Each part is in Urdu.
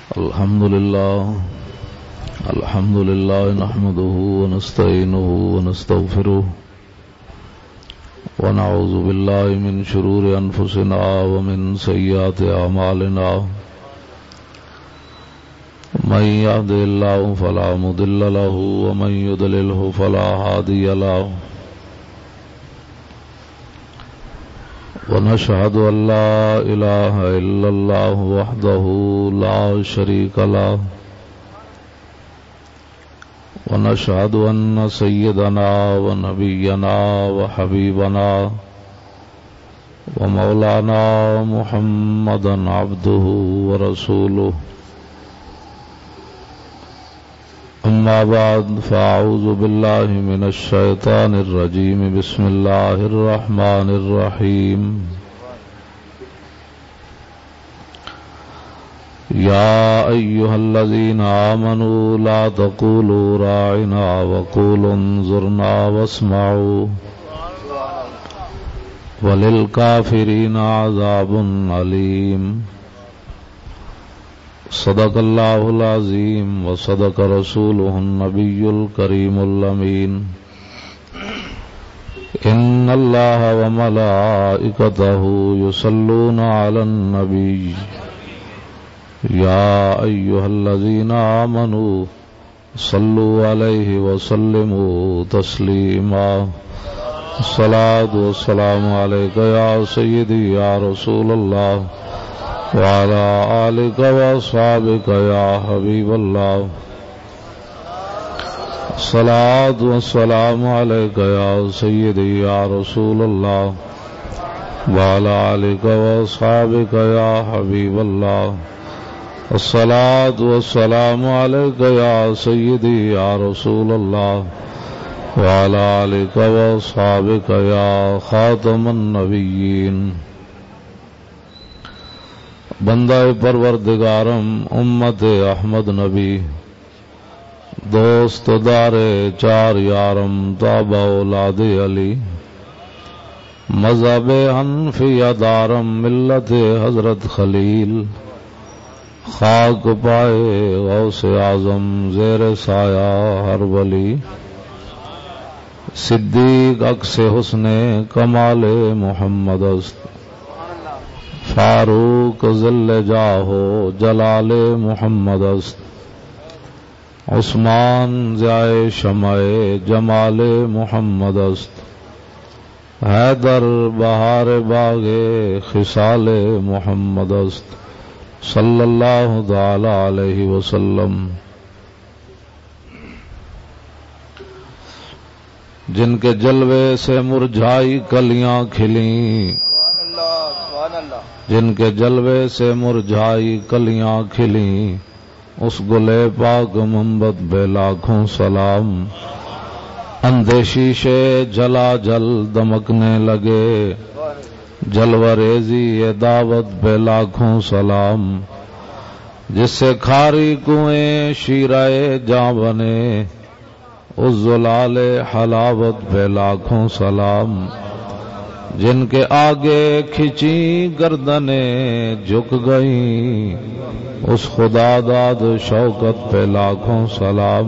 الحمد لله نحمده ونستعينه ونستغفره ونعوذ بالله من شرور أنفسنا ومن سيئات أعمالنا من يهده الله فلا مضل له ومن يضلله فلا هادي له ونشهد أن لا إله إلا الله وحده لا شريك له ونشهد أن سيدنا ونبينا وحبيبنا ومولانا محمدا عبده ورسوله أما بعد فأعوذ بالله من الشيطان الرجيم بسم الله الرحمن الرحيم يا أيها الذين آمنوا لا تقولوا راعنا وقولوا انظرنا واسمعوا وللكافرين عذاب أليم صدق الله العظيم وصدق رسوله النبي الكريم الأمين إن الله وملائكته يصلون على النبي يا أيها الذين آمنوا صلوا عليه وسلموا تسليما الصلاة والسلام عليك يا سيدي يا رسول الله وعلى آلك وأصحابك يا حبيب الله الصلاة والسلام عليك يا سيدي يا رسول الله وعلى آلك وأصحابك يا حبيب الله الصلاة والسلام عليك يا سيدي يا رسول الله وعلى آلك وأصحابك يا خاتم النبيين بندہ پروردگارم امت احمد نبی دوست دار چار یارم تابع اولاد علی مذہب حنفیہ دارم ملت حضرت خلیل خاک پائے غوث اعظم زیر سایہ ہر ولی صدیق عکس حسن کمال محمد است فاروق ذل جاہو جلال محمد است عثمان ضیاء شمع جمال محمد است حیدر بہار باغ خصال محمد است صلی اللہ تعالی علیہ وسلم جن کے جلوے سے مرجھائی کلیاں کھلیں جن کے جلوے سے مرجھائی کلیاں کھلیں اس گلے پاک منبت بے لاکھوں سلام اندھے شیشے جلا جل دمکنے لگے جلوہ ریزی یہ دعوت بے لاکھوں سلام جس سے کھاری کنویں شیرائے جاں بنے اس زلال حلاوت بے لاکھوں سلام جن کے آگے کھچی گردنیں جھک گئیں اس خدا داد شوکت پہ لاکھوں سلام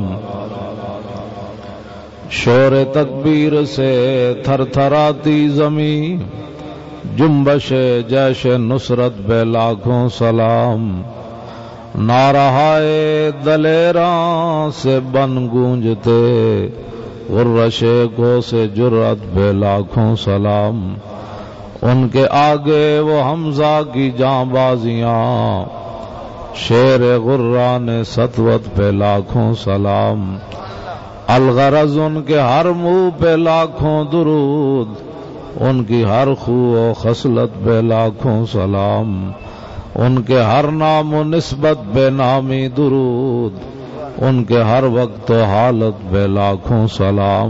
شور تکبیر سے تھر تھراتی زمین جنبش جیش نصرت بے لاکھوں سلام نارہائے دلیراں سے بن گونجتے غرشے کو سے جرأت بے لاکھوں سلام ان کے آگے وہ حمزہ کی جاں بازیاں شیر غران سطوت پہ لاکھوں سلام الغرض ان کے ہر منہ پہ لاکھوں درود ان کی ہر خو و خصلت بے لاکھوں سلام ان کے ہر نام و نسبت بے نامی درود ان کے ہر وقت و حالت بے لاکھوں سلام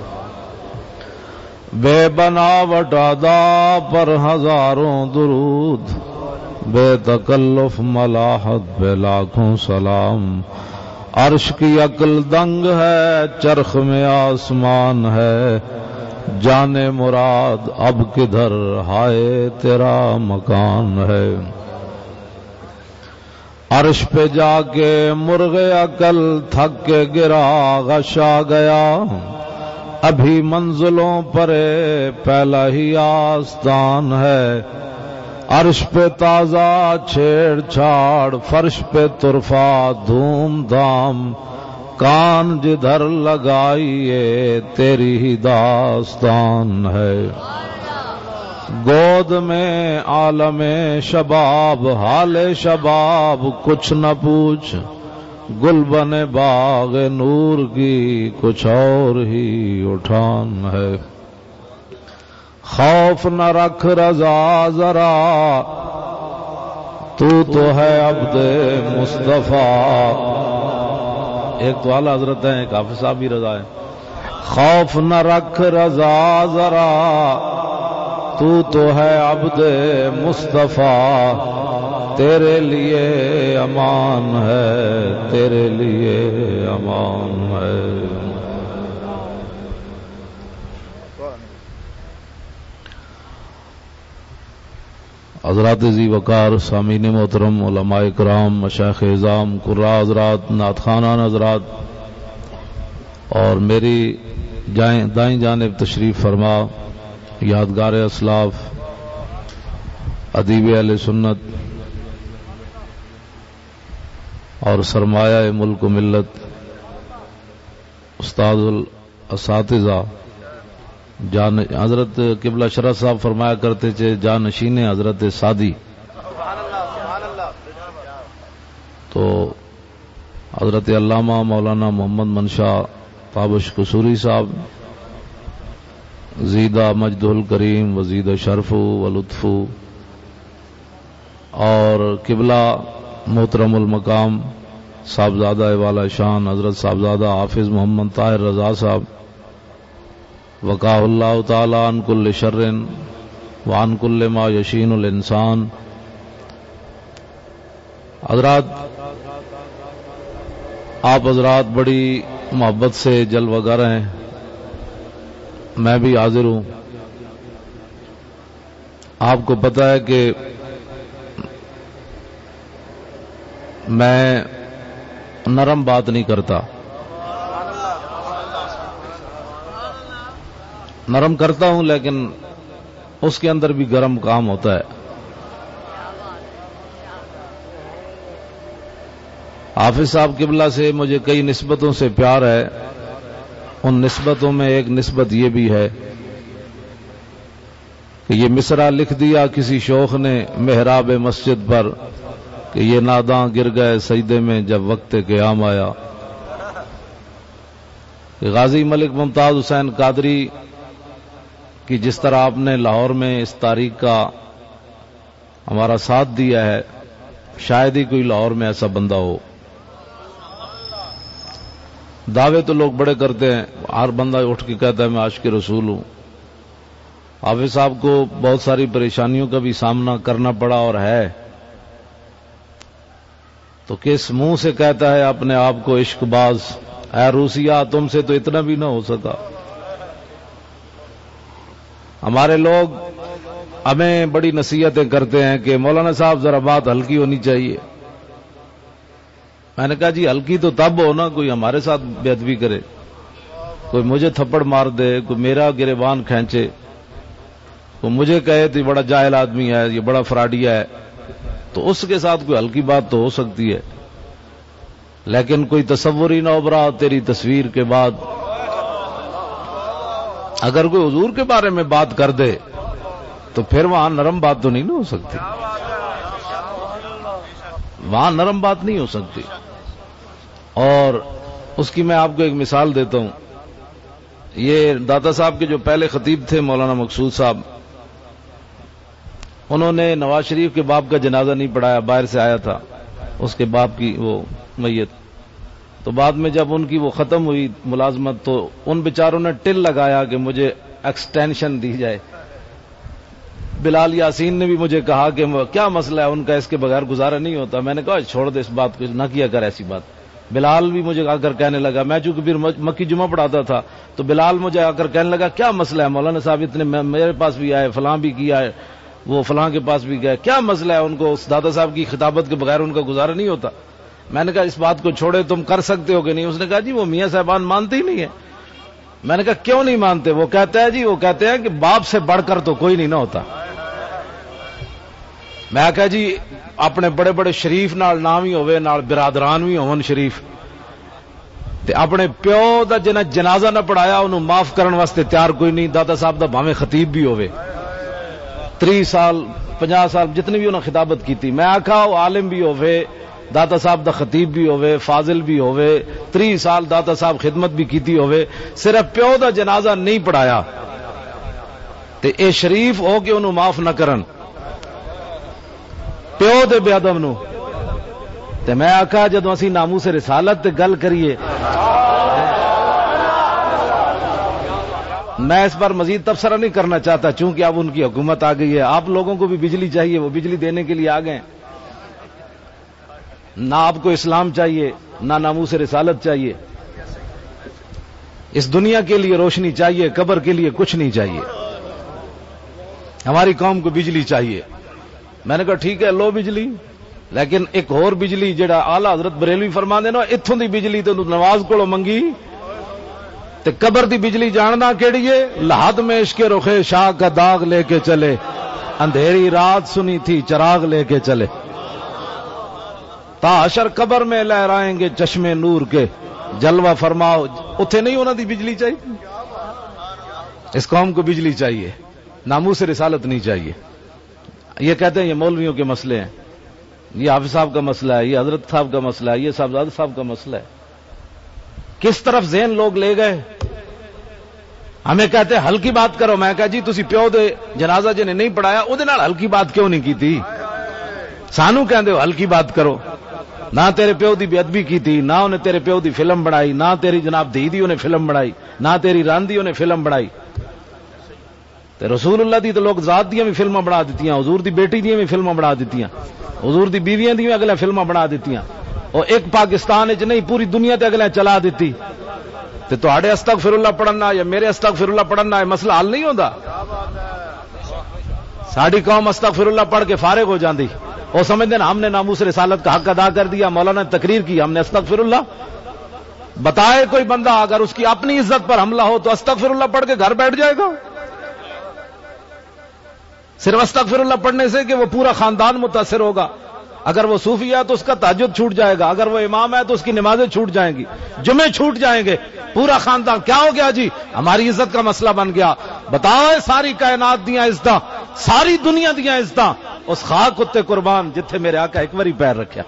بے بناوٹ ادا پر ہزاروں درود بے تکلف ملاحت بے لاکھوں سلام عرش کی عقل دنگ ہے چرخ میں آسمان ہے جانے مراد اب کدھر ہائے تیرا مکان ہے عرش پہ جا کے مرغ عقل تھک کے گرا غش آ گیا، ابھی منزلوں پر پہلا ہی آستان ہے، عرش پہ تازہ چھیڑ چھاڑ فرش پہ طرفہ دھوم دھام، کان جدھر لگائیے تیری ہی داستان ہے، گود میں عالم شباب حال شباب کچھ نہ پوچھ، گل بنے باغ نور کی کچھ اور ہی اٹھان ہے، خوف نہ رکھ رضا ذرا تو ہے عبد مصطفیٰ، ایک تو اعلیٰ حضرت ہیں، ایک حافظ صاحب بھی رضا ہے، خوف نہ رکھ رضا ذرا تو ہے عبد مصطفیٰ، تیرے لیے امان ہے، تیرے لیے امان ہے۔ حضرات ذی وقار، سامعین محترم، علماء کرام، مشائخ اعظام، قراء حضرات، نعت خوانان حضرات، اور میری دائیں جانب تشریف فرما یادگار اسلاف، ادیب اہل سنت اور سرمایہ ملک و ملت، استاد الاساتذہ حضرت قبلہ شرح صاحب فرمایا کرتے تھے جانشین حضرت سادی، تو حضرت علامہ مولانا محمد منشا تابش قصوری صاحب، زیدہ مجدہ الکریم وزید شرف و لطف، اور قبلہ محترم المقام صاحبزادہ والا شان حضرت صاحبزادہ حافظ محمد طاہر رضا صاحب، وقاہ اللہ تعالی عن کل شر وعن کل ما یشین الانسان۔ حضرات، آپ حضرات بڑی محبت سے جلوہ گر ہیں، میں بھی حاضر ہوں۔ آپ کو پتہ ہے کہ میں نرم بات نہیں کرتا، نرم کرتا ہوں لیکن اس کے اندر بھی گرم کام ہوتا ہے۔ حافظ صاحب قبلہ سے مجھے کئی نسبتوں سے پیار ہے، ان نسبتوں میں ایک نسبت یہ بھی ہے کہ یہ مصرع لکھ دیا کسی شوخ نے محراب مسجد پر کہ یہ ناداں گر گئے سجدے میں جب وقت قیام آیا، کہ غازی ملک ممتاز حسین قادری کہ جس طرح آپ نے لاہور میں اس تاریخ کا ہمارا ساتھ دیا ہے، شاید ہی کوئی لاہور میں ایسا بندہ ہو۔ دعوے تو لوگ بڑے کرتے ہیں، ہر بندہ اٹھ کے کہتا ہے میں عاشق رسول ہوں۔ حافظ صاحب کو بہت ساری پریشانیوں کا بھی سامنا کرنا پڑا اور ہے، تو کس منہ سے کہتا ہے اپنے آپ کو عشق باز، اے روسیا تم سے تو اتنا بھی نہ ہو سکا۔ ہمارے لوگ ہمیں بڑی نصیحتیں کرتے ہیں کہ مولانا صاحب ذرا بات ہلکی ہونی چاہیے۔ میں نے کہا جی ہلکی تو تب ہو نا کوئی ہمارے ساتھ بے ادبی کرے، کوئی مجھے تھپڑ مار دے، کوئی میرا گریبان کھینچے، کوئی مجھے کہے تو یہ بڑا جاہل آدمی ہے، یہ بڑا فراڈیا ہے، تو اس کے ساتھ کوئی ہلکی بات تو ہو سکتی ہے، لیکن کوئی تصور ہی نہ ابھرا تیری تصویر کے بعد۔ اگر کوئی حضور کے بارے میں بات کر دے تو پھر وہاں نرم بات تو نہیں ہو سکتی، وہاں نرم بات نہیں ہو سکتی۔ اور اس کی میں آپ کو ایک مثال دیتا ہوں۔ یہ داتا صاحب کے جو پہلے خطیب تھے مولانا مقصود صاحب، انہوں نے نواز شریف کے باپ کا جنازہ نہیں پڑھایا، باہر سے آیا تھا اس کے باپ کی وہ میت، تو بعد میں جب ان کی وہ ختم ہوئی ملازمت تو ان بیچاروں نے ٹل لگایا کہ مجھے ایکسٹینشن دی جائے۔ بلال یاسین نے بھی مجھے کہا کہ کیا مسئلہ ہے ان کا، اس کے بغیر گزارا نہیں ہوتا۔ میں نے کہا چھوڑ دے اس بات کو، نہ کیا کر ایسی بات۔ بلال بھی مجھے آ کر کہنے لگا، میں چونکہ پھر مکی جمعہ پڑھاتا تھا تو بلال مجھے آ کر کہنے لگا کیا مسئلہ ہے مولانا صاحب اتنے، میرے پاس بھی آئے، فلاں بھی کیا ہے، وہ فلاں کے پاس بھی گئے, کیا مسئلہ ہے, ان کو اس دادا صاحب کی خطابت کے بغیر ان کا گزارا نہیں ہوتا. میں نے کہا اس بات کو چھوڑے, تم کر سکتے ہو کہ نہیں؟ اس نے کہا جی وہ میاں صاحبان مانتے ہی نہیں ہے. میں نے کہا کیوں نہیں مانتے؟ وہ کہتا ہے جی, وہ کہتے ہیں کہ باپ سے بڑھ کر تو کوئی نہیں نہ ہوتا. میں کہا جی اپنے بڑے بڑے شریف نال نام ہی ہوئے, نال برادران بھی ہون شریف, تے اپنے پیو دا جنہ جنازہ نہ پڑھایا انہوں معاف کرن واسطے تیار کوئی نہیں. دادا صاحب دا بھاویں خطیب بھی ہوئے, 30 سال 50 سال جتنی بھی انہوں نے خطابت کی تھی. میں آکھا وہ عالم بھی ہوئے, دادا صاحب دا خطیب بھی ہوئے, فاضل بھی ہوئے, 30 سال دادا صاحب خدمت بھی کیتی ہوئے, صرف پیو دا جنازہ نہیں پڑھایا تے اے شریف ہو کے انہوں معاف نہ کرن پیو دے بے ادب نو. تے میں آکھا جدوں اسی ناموس رسالت تے گل کریے, میں اس پر مزید تبصرہ نہیں کرنا چاہتا چونکہ اب ان کی حکومت آ گئی ہے. آپ لوگوں کو بھی بجلی چاہیے, وہ بجلی دینے کے لیے آ گئے. نہ آپ کو اسلام چاہیے, نہ ناموس رسالت چاہیے. اس دنیا کے لیے روشنی چاہیے, قبر کے لیے کچھ نہیں چاہیے. ہماری قوم کو بجلی چاہیے. میں نے کہا ٹھیک ہے لو بجلی, لیکن ایک اور بجلی جڑا آلہ حضرت بریلوی فرما دینا اتھوں دی بجلی تو نواز کو منگی تے قبر دی بجلی جاننا کیڑی ہے؟ لحد میں عشق رخے شاہ کا داغ لے کے چلے, اندھیری رات سنی تھی چراغ لے کے چلے, تا حشر قبر میں لہرائیں گے چشمے نور کے, جلوہ فرماؤ. اتھے نہیں انہاں دی بجلی چاہیے. اس قوم کو بجلی چاہیے, ناموس رسالت نہیں چاہیے. یہ کہتے ہیں یہ مولویوں کے مسئلے ہیں, یہ حافظ صاحب کا مسئلہ ہے, یہ حضرت صاحب کا مسئلہ ہے, یہ صاحبزادہ صاحب کا مسئلہ ہے. کس طرف ذہن لوگ لے گئے. ہمیں کہتے ہیں ہلکی بات کرو. میں کہا جی تسی پیو دے جنازہ جنہیں نہیں پڑھایا وہ ہلکی بات کیوں نہیں کی تھی؟ سانو کہندے ہو ہلکی بات کرو. نہ تیرے پیو دی بے ادبی کی تھی, نہ انہیں تیرے پیو دی فلم بنائی, نہ تیری جناب دھی دی انہیں فلم بنائی, نہ تیری راندی انہیں فلم بنائی. تے رسول اللہ دی تو لوگ ذات دیاں بھی فلماں بنا دیتیاں, حضور دی بیٹی دیاں بھی فلماں بنا دیتیاں, حضور دی بیویاں دی اگلے فلماں بنا دیتیاں, اور ایک پاکستان وچ نہیں پوری دنیا تے اگلے چلا دیتی. تے تواڈے استغفر اللہ پڑھنا یا میرے استغفر اللہ پڑھنا یہ مسئلہ حل نہیں ہوندا. ساڈی قوم استغفر اللہ پڑھ کے فارغ ہو جاندی, وہ سمجھتے ہیں ہم نے ناموس رسالت کا حق ادا کر دیا, مولانا نے تقریر کی, ہم نے استغفر اللہ. بتائے کوئی بندہ اگر اس کی اپنی عزت پر حملہ ہو تو استغفر اللہ پڑھ کے گھر بیٹھ جائے گا؟ صرف استغفر اللہ پڑھنے سے کہ وہ پورا خاندان متاثر ہوگا. اگر وہ صوفی ہے تو اس کا تہجد چھوٹ جائے گا, اگر وہ امام ہے تو اس کی نمازیں چھوٹ جائیں گی, جمعے چھوٹ جائیں گے, پورا خاندان. کیا ہو گیا جی؟ ہماری عزت کا مسئلہ بن گیا. بتاؤ ساری کائنات دیاں عزتاں, ساری دنیا دیاں عزتاں اس خاک کتے قربان جتھے میرے آقا ایک باری پیر رکھیا.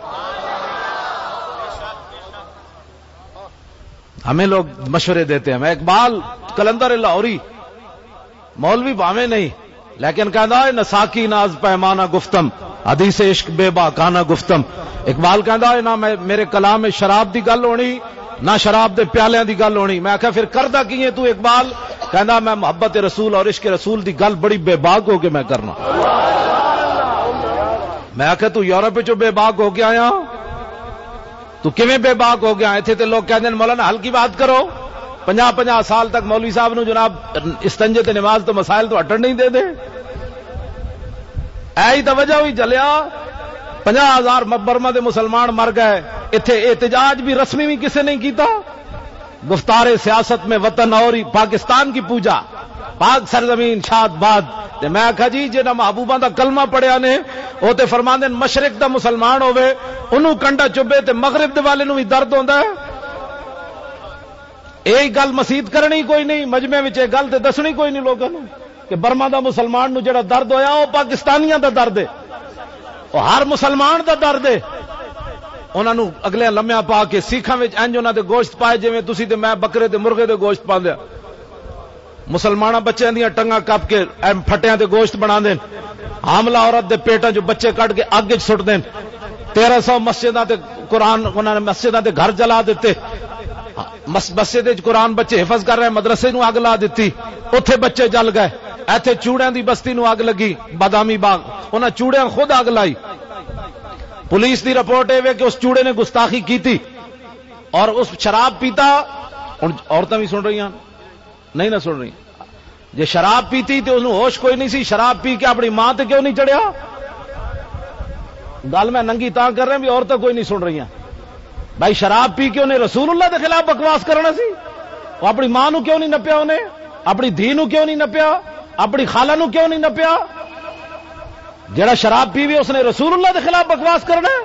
ہمیں لوگ مشورے دیتے ہیں. میں اقبال کلندر لاہوری مولوی بھاویں نہیں لیکن کہندا ہے نساکی ناز پیمانہ گفتم, حدیث عشق بے باکانہ گفتم. اقبال کہندا ہے نہ میرے کلام میں شراب دی گل ہونی, نہ شراب دے پیالیاں دی گل ہونی. میں آخیا پھر کردا کی ہے تو اقبال؟ کہندا میں محبت رسول اور عشق رسول دی گل بڑی بے باک ہو کے میں کرنا. میں آخیا تو یورپ وچ بے باک ہو کے آیا, تو کیویں بے باک ہو گیا؟ ایتھے تے لوگ کہندے ہیں مولانا ہلکی بات کرو. 50 سال تک مولوی صاحب نو جناب استنجے تے نماز تو مسائل تو ہٹن نہیں دے دے. ایہی تو وجہ ہوئی جلیا 50,000 برما دے مسلمان مر گئے. ایتھے احتجاج بھی رسمی بھی کسے نہیں کیتا. گفتار سیاست میں وطن اور پاکستان کی پوجا, پاک سرزمین شاد باد. تے میں آکھا جی جنہاں محبوباں دا کلمہ پڑھیا نے او تے فرماندے مشرق دا مسلمان ہوے انہوں کنڈا چبے تے مغرب دے والے نوں بھی درد ہوندا ہے. یہی گل مسیت کرنی کوئی نہیں, مجمع وچ گل تے دسنی کوئی نہیں لوگوں کہ برما دا مسلمان نو جڑا درد ہویا وہ پاکستانیاں دا درد ہے, وہ ہر مسلمان دا درد ہے. انہاں نو اگلے لمحہ پا کے سکھاں وچ انج انہاں دے گوشت پائے جویں تسی تے میں بکرے تے مرغے دے گوشت پاندے. مسلماناں بچیاں دیاں ٹنگاں کپ کے پھٹیاں دے گوشت بنا دین, حاملہ عورت دے پیٹاں جو بچے کٹ کے اگ وچ سٹ دین. 1300 مسجداں تے قرآن انہاں نے مسجداں تے گھر جلا دیتے. مسجد قرآن بچے حفظ کر رہے, مدرسے نو اگ لا دیتی, اوتھے بچے جل گئے. ایتھے چوڑیاں دی بستی نو اگ لگی, بادامی باغ, انہاں چوڑیاں خود اگ لائی. پولیس دی رپورٹ ہے کہ اس چوڑے نے گستاخی کی تھی اور اس شراب پیتا. عورتیں بھی سن رہی ہیں نہیں نہ سن رہی. جے شراب پیتی تو انہوں ہوش کوئی نہیں سی، شراب پی کے اپنی ماں تے کیوں نہیں چڑھیا؟ گل میں ننگی تاں کر رہے ہیں بھی عورتیں کوئی نہیں سن رہی ہیں بھائی، شراب پی کے انہیں رسول اللہ کے خلاف بکواس کرنا سی، وہ اپنی ماں نو کیوں نہیں نپیا، انہیں اپنی دھی نو کیوں نہیں نپیا، اپنی خالہ نو کیوں نہیں نپیا؟ جڑا شراب پی بھی اس نے رسول اللہ کے خلاف بکواس کرنا ہے؟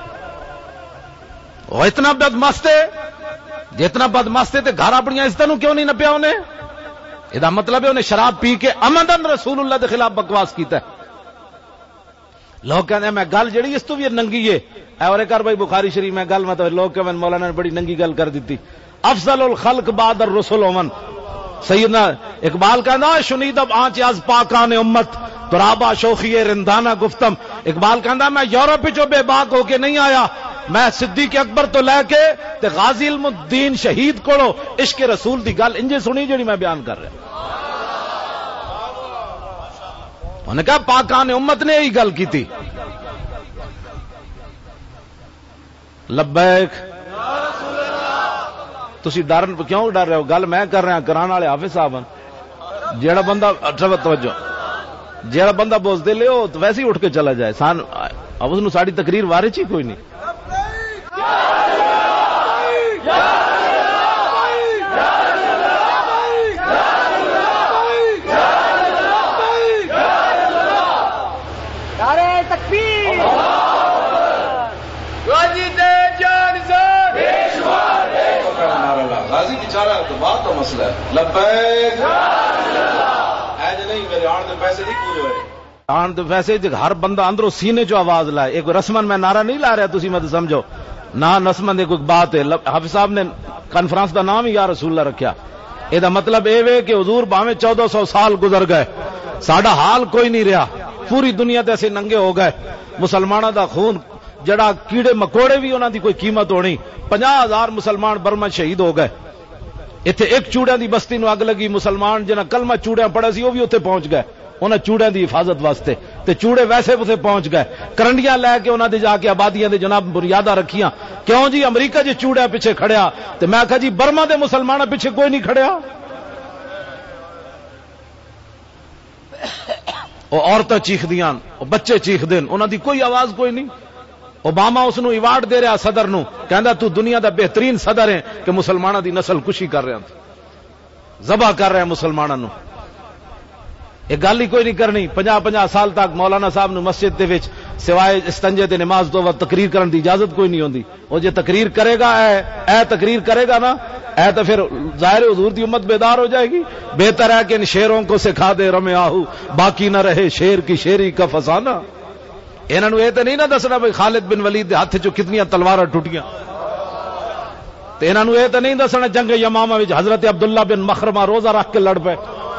وہ اتنا بدمست ہے، جتنا بدمست ہے تے گھر اپنی عزتوں کیوں نہیں نپیا انہیں؟ یہ مطلب ہے انہیں شراب پی کے عمدن رسول اللہ کے خلاف بکواس کیتا ہے۔ لوگ کہتے ہیں میں گل جڑی اس تو بھی ننگی ہے، اور کر بھائی بخاری شریف میں گل مطلب لوگ کہ مولانا نے بڑی ننگی گل کر دیتی، افضل الخلق بعد الرسل ومن، سیدنا اقبال کہنا شنید اب آنچ از پاکان امت ترابا شوخی رندانہ گفتم، اقبال کہنا میں یورپ جو بے باک ہو کے نہیں آیا، میں صدیق اکبر تو لے کے تے غازی علم الدین شہید کوڑو عشق رسول دی گل انجے سنی جڑی میں بیان کر رہا۔ انہوں نے کہا پاکان امت نے یہی گل کی تھی۔ لبیک تسی ڈر کیوں ڈر رہے ہو؟ گل میں کر رہا، کران والے حافظ صاحب جیڑا بندہ توجہ جیڑا بندہ بوز دے لے تو ویسے ہی اٹھ کے چلا جائے، سان اب اس ساری تقریر وارچ ہی کوئی نہیں۔ غازی بیچارہ تو بات تو مسئلہ ہے، لبیک ایج نہیں میرے آن دے پیسے نہیں پورے ہوئے، آن دے پیسے ہر بندہ اندروں سینے چو آواز لائے، ایک رسمن میں نعرہ نہیں لا رہا تسی مت سمجھو نہ، رسمن ایک بات ہے۔ حافظ صاحب نے کانفرنس دا نام ہی یا رسول اللہ رکھیا، یہ دا مطلب اے وے کہ حضور باویں 1400 سال گزر گئے، ساڈا حال کوئی نہیں رہا، پوری دنیا تے ایسے ننگے ہو گئے، مسلمانوں دا خون جڑا کیڑے مکوڑے بھی انہاں دی کوئی قیمت ہونی، 50,000 مسلمان برما شہید ہو گئے، اتنے ایک چوڑیاں دی بستی نو اگ لگی، مسلمان جنہاں کلمہ چوڑیاں پڑھا سی وہ بھی اتنے پہنچ گئے انہاں چوڑیاں دی حفاظت واسطے، تے چوڑے ویسے اتنے پہنچ گئے، کرنڈیاں لے کے انہاں دے جا کے آبادیاں دے جناب بنیاداں رکھیاں، کیوں جی امریکہ جی چوڑیاں پیچھے کھڑیا، تے میں کہا جی برما دے مسلماناں پیچھے کوئی نہیں کھڑیا، وہ عورتیں چیخ دیاں، وہ بچے چیخ دین، انہاں دی کوئی آواز کوئی نہیں۔ اوباما اس نو ایوارڈ دے رہا صدر نو، کہندا تو دنیا دا بہترین صدر ہے کہ مسلماناں دی نسل کشی کر رہا، ذبح کر رہے ہیں مسلماناں نو، یہ گل ہی کوئی نہیں کرنی۔ 50 سال تک مولانا صاحب نو مسجد دے وچ سوائے استنجے تے نماز تو وقت تقریر کرن دی اجازت کوئی نہیں ہوندی، وہ جے تقریر کرے گا اے تقریر کرے گا نا اے تو پھر ظاہر حضور دی امت بیدار ہو جائے گی۔ بہتر ہے کہ ان شیروں کو سکھا دے رمے آہو، باقی نہ رہے شیر کی شیری کا فسانہ۔ انہاں نو یہ تے نہیں نہ دسنا بھائی خالد بن ولید دے ہاتھ چوں کتنی تلواراں ٹوٹیاں، تے انہاں نو یہ تے نہیں دسنا جنگ یمامہ وچ حضرت عبداللہ بن مخرمہ روزہ رکھ کے لڑ پے،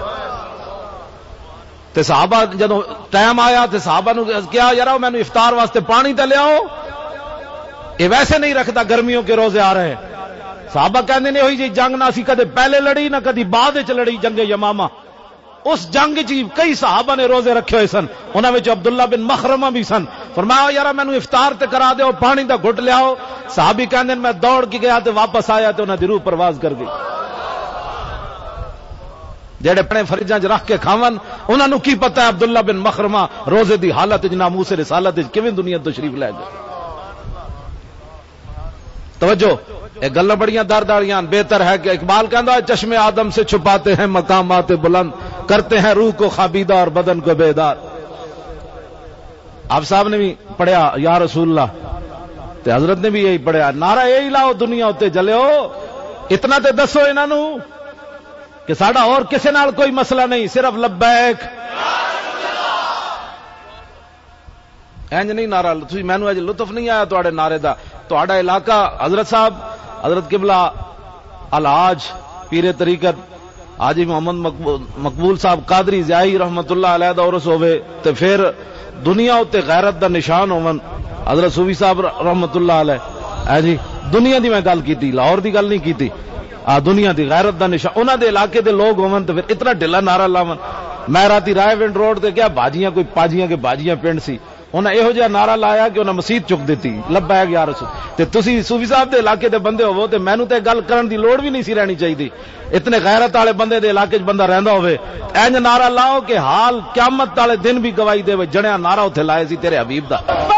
تے صحابہ جدوں ٹائم آیا تے صحابہ نو کیا یار مینوں افطار واسطے پانی تے لیاؤ، یہ ویسے نہیں رکھتا گرمیوں کے روزے آ رہے ہیں، صحابہ کہندے نے ہوئی جی جنگ نہ سی کدے پہلے لڑی نہ کدی بعد وچ لڑی جنگ یمامہ، اس جنگ جی کئی صحابہ نے روزے رکھے ہوئے سن، انہاں وچ عبداللہ بن مخرمہ بھی سن، فرمایا یار مینوں افطار تے کرا دیو پانی دا گھٹ لیاؤ، صحابی کہندے میں دوڑ کے گیا تے واپس آیا تے انہاں دی روح پرواز کر گئی۔ جڑے اپنے فریجاں چ رکھ کے کھاون انہاں نو کی پتہ ہے عبداللہ بن مخرمہ روزے دی حالت وچ ناموس رسالت وچ کیویں دنیا تشریف لے گئے۔ توجہ یہ گلاں بڑیاں درد والیاں، بہتر ہے کہ اقبال کہندا ہے چشم آدم سے چھپاتے ہیں مقامات بلند، کرتے ہیں روح کو خابیدہ اور بدن کو بیدار۔ آپ صاحب نے بھی پڑھیا یا رسول اللہ، تے حضرت نے بھی یہی پڑھیا، نعرہ یہی لاؤ دنیا اتے جلے ہو، اتنا تے دسو انہاں نو کہ ساڈا اور کسے نال کوئی مسئلہ نہیں، صرف لبیک اینج نہیں نعرہ۔ تسی مینوں اج لطف نہیں آیا تواڈے نعرے دا، تواڈا علاقہ حضرت صاحب حضرت قبلہ الحاج پیر طریقت حاجی محمد مقبول صاحب قادری زیائی رحمت اللہ علیہ دا عرس ہوئے تے پھر دنیا اتے غیرت دا نشان ہون حضرت صوفی صاحب رحمت اللہ علیہ، جی دنیا دی میں گل کیتی، لاہور دی گل نہیں کیتی، دنیا دی غیرت دا نشان انہاں دے علاقے دے لوگ ہون تے پھر اتنا ڈھلا نعرہ لاون۔ میں راتی رائے ونڈ روڈ تے کیا بھاجیاں کوئی پاجیاں کے بھاجیاں پنڈ سی، انہیں یہو جہا نعرہ لایا کہ انہیں مسیت چک دیتی لبیک یا رسول. تے تسی صوفی صاحب دے علاقے دے بندے ہوو تے مینوں تے گل کرن دی لوڑ بھی نہیں سی رہنی چاہیے. اتنے غیرت والے بندے دے علاقے 'چ بندہ رہندا ہوے انج نعرہ لاؤ کہ حال قیامت والے دن بھی گواہی دے. جڑیا نعرہ اوتھے لائے سی تیرے حبیب دا.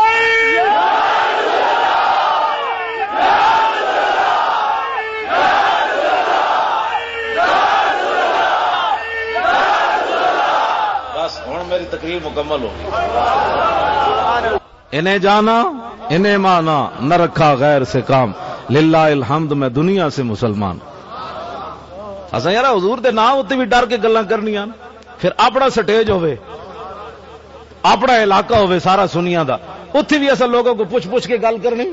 میری تقریر مکمل ہوگی. انہیں جانا انہیں مانا نہ رکھا غیر سے کام للہ الحمد میں دنیا سے مسلمان. اساں یار حضور دے نام اتنے بھی ڈر کے گلاں کرنیاں. پھر اپنا سٹیج ہوئے اپنا علاقہ ہوئے سارا سنیا دا اتنے بھی اصل لوگوں کو پوچھ کے گل کرنی.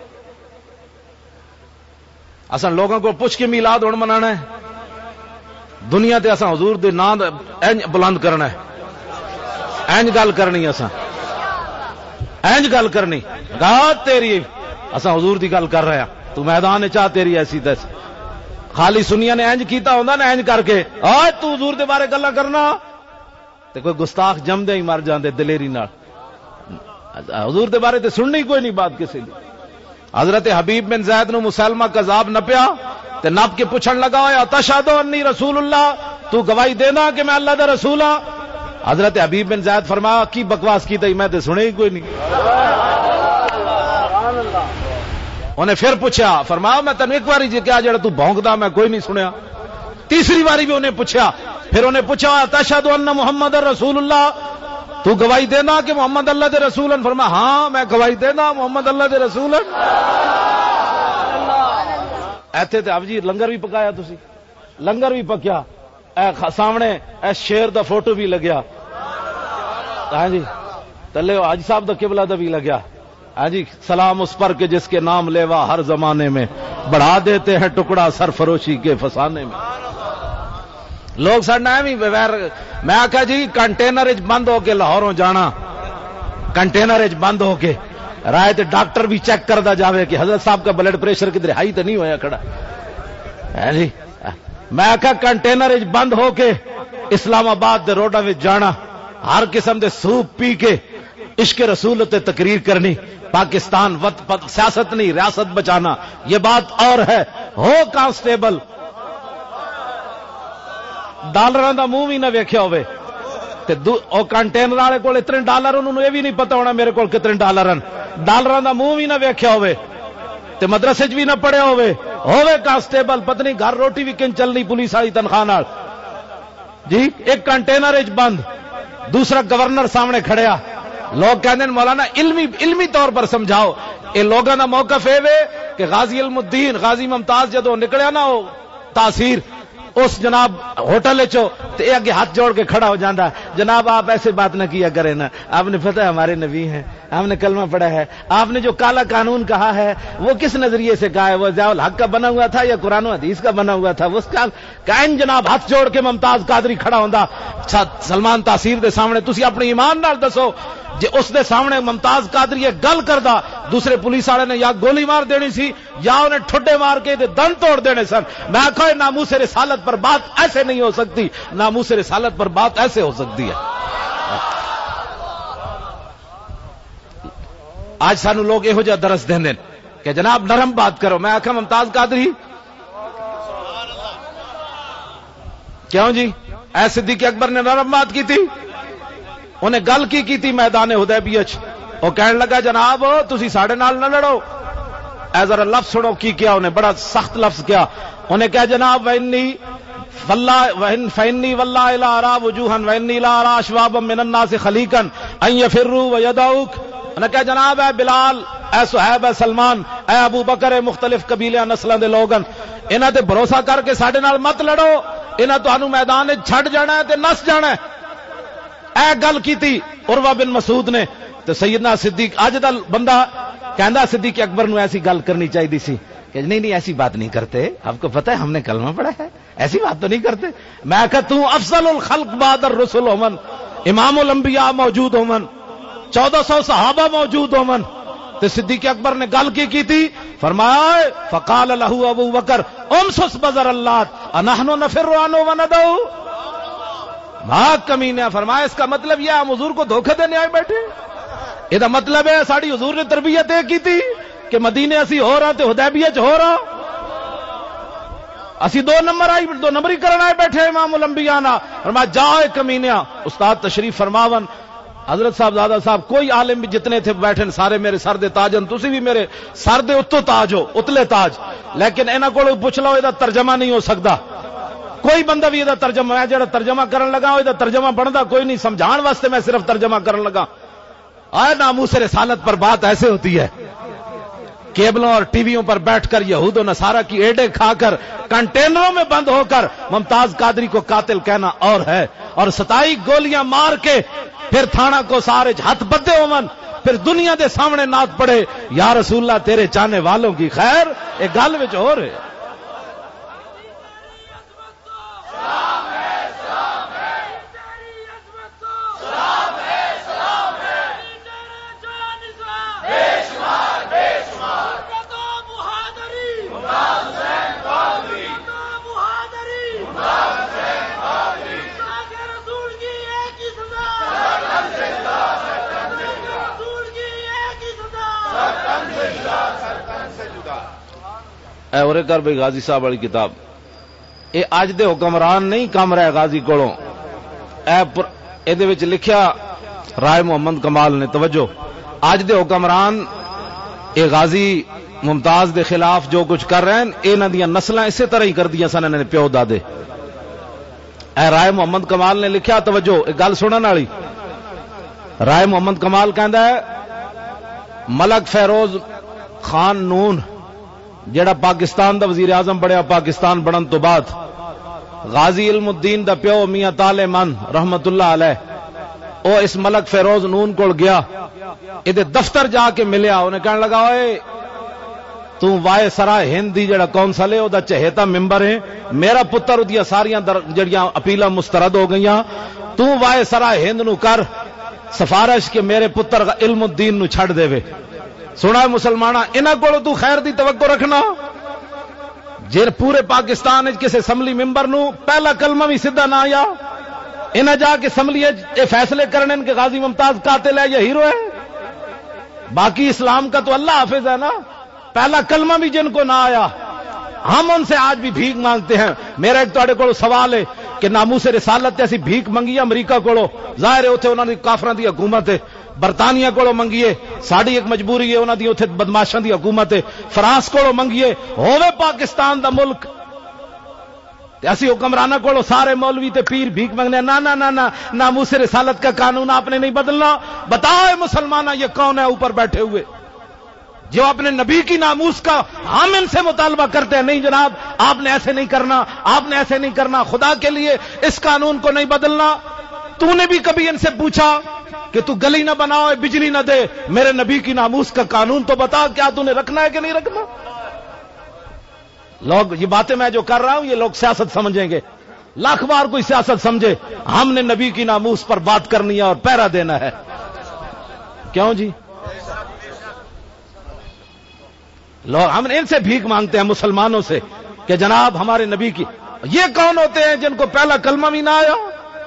اصل لوگوں کو پوچھ کے میلاد ہون منانا ہے. دنیا تے اصل حضور دے نام بلند کرنا ہے. اینج گل کرنی اساں اینج گل کرنی گا تیری اساں حضور دی گل کر رہے ہیں تو میدان چاہ تیری ایسی تیسی. خالی سنیا نے اینج کیتا ہوندا نا اینج کر کے آج تو حضور دے بارے گلاں کرنا تے کوئی گستاخ جمدے ہی مر جاندے دلیری نال. حضور دے بارے تے سننی کوئی نہیں بات کسی دی. حضرت حبیب بن زید نو مسلمہ کذاب نپیا تے نپ کے پوچھن لگا اتشہد انی رسول اللہ تو گواہی دینا کہ میں اللہ دا رسول ہاں. حضرت حبیب بن زید فرمایا کی بکواس کی تھی میں تے سنے ہی کوئی نہیں. انہیں پھر پوچھا فرمایا میں تینوں ایک باری جی کیا جڑا تو بھونکدا میں کوئی نہیں سنیا. تیسری باری بھی انہیں پوچھا پھر انہیں پوچھا تشہد ان محمد رسول اللہ تو گواہی دینا کہ محمد اللہ دے رسول ہیں. فرمایا ہاں میں گواہی دینا محمد اللہ دے رسول ہیں. ایتھے تے اب جی لنگر بھی پکایا تسی لنگر بھی پکیا سامنے اے شیر دا فوٹو بھی لگیا. ہاں جی تلے حاجی صاحب دا قبلہ دا بھی لگیا. ہاں جی سلام اس پر کہ جس کے نام لیوا ہر زمانے میں بڑھا دیتے ہیں ٹکڑا سرفروشی کے فسانے میں. لوگ سڑنا ہے بغیر میں آخیا جی کنٹینر بند ہو کے لاہوروں جانا کنٹینر بند ہو کے رائے تے ڈاکٹر بھی چیک کرتا جاوے کہ حضرت صاحب کا بلڈ پریشر کدھر ہائی تو نہیں ہویا کھڑا. جی میں آخیا کنٹینر بند ہو کے اسلام آباد دے روڈا میں جانا ہر قسم دے سوپ پی کے عشق رسول تے تقریر کرنی. پاکستان سیاست نہیں ریاست بچانا یہ بات اور ہے. ہو کانسٹیبل ڈالراں دا منہ بھی نہ ویکھیا ہوئے تے او کنٹینر والے کول اتنے ڈالر انہوں یہ بھی نہیں پتا ہونا میرے کول کتنے ڈالر ہیں. ڈالراں دا منہ بھی نہ ویکھیا ہوئے تے مدرسے چ بھی نہ پڑھیا ہوئے کانسٹیبل پتنی گھر روٹی بھی کن چلنی پولیس والی تنخواہ نال. جی ایک کنٹینر بند دوسرا گورنر سامنے کھڑیا. لوگ کہتے ہیں مولانا علمی طور پر سمجھاؤ. یہ لوگوں کا موقف ہے کہ غازی علم الدین غازی ممتاز جدو نکلیا نا وہ تاثیر اس جناب ہوٹل چو تو یہ اگے ہاتھ جوڑ کے کھڑا ہو جاتا ہے جناب آپ ایسے بات نہ کیا کریں نا آپ نے پتہ ہے ہمارے نبی ہیں آپ نے کلمہ پڑھا ہے آپ نے جو کالا قانون کہا ہے وہ کس نظریے سے کہا ہے وہ ضیاء الحق کا بنا ہوا تھا یا قرآن و حدیث کا بنا ہوا تھا. اس کا کائن جناب ہاتھ جوڑ کے ممتاز قادری کھڑا ہوندا سلمان تاثیر دے سامنے تسی اپنی ایمان نال دسو جے اس دے سامنے ممتاز قادری گل کردا دوسرے پولیس والے نے یا گولی مار دینی سی یا انہیں ٹھڈے مار کے دن توڑ دینے سن. میں آخا ناموس رسالت پر بات ایسے نہیں ہو سکتی. ناموس رسالت پر بات ایسے ہو سکتی ہے. آج سانو لوگ یہو جہا درس دیں کہ جناب نرم بات کرو. میں آخا ممتاز قادری کیوں جی اے صدیق اکبر نے نرم بات کی تھی انہیں گل کی تھی میدان حدیبیہ وہ کہنے لگا جناب تسی ساڑھے نال نہ لڑو. اے ذرا لفظ سنو کی کیا انہیں بڑا سخت لفظ کیا. انہیں کہا جناب فإنی واللہ لا ارى وجوہا وإنی لا ارى اشوابا من الناس خلیقا ان یفروا ویدعوک. انہیں کہا جناب اے بلال اے صہیب اے سلمان اے ابو بکر مختلف قبیلے نسلوں دے لوگن انہاں تے بھروسہ کر کے ساڈے نال مت لڑو انہاں تانوں میدان چھڈ جانا ہے تے نس جانا ہے. اے گل کیتی عروہ بن مسعود نے تو سیدنا صدیق اج دا بندہ کہندا صدیق اکبر نو ایسی گل کرنی چاہیے سی کہ نہیں ایسی بات نہیں کرتے آپ کو پتہ ہے ہم نے کلمہ پڑھا ہے ایسی بات تو نہیں کرتے. میں کہا تو افضل الخلق بعد الرسل ہومن امام الانبیاء موجود ہومن 1400 صحابہ موجود ہومن تو صدیق اکبر نے گل کی تھی فرمایا فقال له ابو بکر امسس بزر اللہ انحن نفر عنه وندعو. ماں کمینے فرمایا اس کا مطلب یہ ہم حضور کو دھوکہ دینے آئے بیٹھے یہ مطلب ہے ساری حضور نے تربیت یہ کی تھی کہ مدینے اسی ہو رہا تے حدیبیہ چ ہو رہا اسی دو نمبری کرنا ہے بیٹھے امام الانبیاء نا فرمایا جاؤ کمینیا استاد تشریف فرماون حضرت صاحب زادہ صاحب کوئی عالم بھی جتنے تھے بیٹھے سارے میرے سر دے تاجن تسی بھی میرے سر دے اتو تاج ہو اتلے تاج لیکن انہاں کول پوچھ لو یہ ترجمہ نہیں ہو سکتا کوئی بندہ بھی یہ ترجمہ میں جڑا ترجمہ کرن لگا یہ ترجمہ بنتا کوئی نہیں سمجھان واسطے میں صرف ترجمہ کرن لگا آئے ناموس رسالت پر بات ایسے ہوتی ہے کیبلوں اور ٹی ویوں پر بیٹھ کر یہود و نصارہ کی ایڈے کھا کر کنٹینروں میں بند ہو کر ممتاز قادری کو قاتل کہنا اور ہے اور 27 گولیاں مار کے پھر تھانہ کو سارے ہاتھ بدے ہومن پھر دنیا دے سامنے نعت پڑے یا رسول اللہ تیرے چاہنے والوں کی خیر ایک گل وچ ہو رہے اے اور کر بھائی غازی صاحب والی کتاب یہ اج دے حکمران نہیں کم رہے غازی کولوں اے دے وچ لکھیا رائے محمد کمال نے توجہ اج دے حکمران اے غازی ممتاز دے خلاف جو کچھ کر رہے ہیں انہاں دیاں نسلاں اسی طرح ہی کر دیاں سن انہاں نے پیو دادے اے رائے محمد کمال نے لکھیا توجہ ایک گل سنن والی رائے محمد کمال کہندا ہے ملک فیروز خان نون جڑا پاکستان دا وزیر اعظم بڑھیا پاکستان بنن تو بعد غازی علم الدین دا پیو میاں طالع من رحمت اللہ علیہ او اس ملک فیروز نون کول گیا ادے دفتر جا کے ملیا انہیں کہنے لگا اوئے تو وائے سرا ہند دی جڑا کونسل ہے او دا چہیتا ممبر ہے میرا پتر اودیاں ساریاں جڑیاں اپیلاں مسترد ہو گئیاں تو وائے سرا ہند نو کر سفارش کہ میرے پتر علم الدین نو چھڑ دے وے سنا ہے مسلمانہ انہاں کولوں تو خیر دی توقع رکھنا جے پورے پاکستان وچ کسے اسمبلی ممبر نو پہلا کلمہ بھی سیدھا نہ آیا انہاں جا کے اسمبلی اے فیصلے کرنے کہ غازی ممتاز قاتل ہے یا ہیرو ہے باقی اسلام کا تو اللہ حافظ ہے نا پہلا کلمہ بھی جن کو نہ آیا ہم ان سے آج بھی بھیک مانگتے ہیں میرا ایک تواڈے کول سوال ہے کہ ناموس رسالت ایسی بھیک منگی امریکہ کولو ظاہر ہے اوتھے انہاں دی کافراں دی حکومت ہے برطانیہ کولو منگیے ساڈی ایک مجبوری ہے انہاں دی اوتھے بدماشاں دی حکومت ہے فرانس کولو منگیے ہووے پاکستان دا ملک تے اسی حکمراناں کولو سارے مولوی تے پیر بھیک منگنے نا نا نا نا ناموس رسالت کا قانون آپ نے نہیں بدلنا بتاؤ مسلمانہ یہ کون ہے اوپر بیٹھے ہوئے جو اپنے نبی کی ناموس کا ہم ان سے مطالبہ کرتے ہیں نہیں جناب آپ نے ایسے نہیں کرنا آپ نے ایسے نہیں کرنا خدا کے لیے اس قانون کو نہیں بدلنا تو نے بھی کبھی ان سے پوچھا کہ تو گلی نہ بناؤ بجلی نہ دے میرے نبی کی ناموس کا قانون تو بتا کیا تو نے رکھنا ہے کہ نہیں رکھنا لوگ یہ باتیں میں جو کر رہا ہوں یہ لوگ سیاست سمجھیں گے لاکھ بار کوئی سیاست سمجھے ہم نے نبی کی ناموس پر بات کرنی ہے اور پہرا دینا ہے کیوں جی لوگ ہم ان سے بھیک مانگتے ہیں مسلمانوں سے کہ جناب ہمارے نبی کی یہ کون ہوتے ہیں جن کو پہلا کلمہ بھی نہ آیا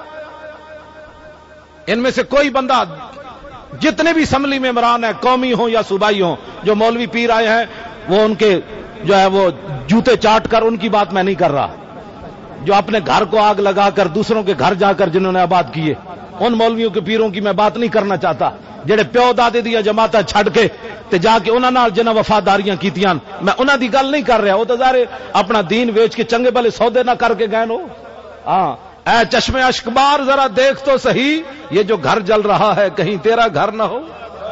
ان میں سے کوئی بندہ جتنے بھی اسمبلی میں ممبران ہیں قومی ہوں یا صوبائی ہوں جو مولوی پیر آئے ہیں وہ ان کے جو ہے وہ جوتے چاٹ کر ان کی بات میں نہیں کر رہا جو اپنے گھر کو آگ لگا کر دوسروں کے گھر جا کر جنہوں نے آباد کیے ان مولویوں کے پیروں کی میں بات نہیں کرنا چاہتا جڑے پیو دادے دیا جماعتاں چھڈ کے تے جا کے انہاں نال جنہاں وفاداریاں کیتیاں میں انہاں دی گل نہیں کر رہا وہ تو ظاہر اپنا دین ویچ کے چنگے بھلے سودے نہ کر کے گئے نو ہاں اے چشمے اشکبار ذرا دیکھ تو صحیح یہ جو گھر جل رہا ہے کہیں تیرا گھر نہ ہو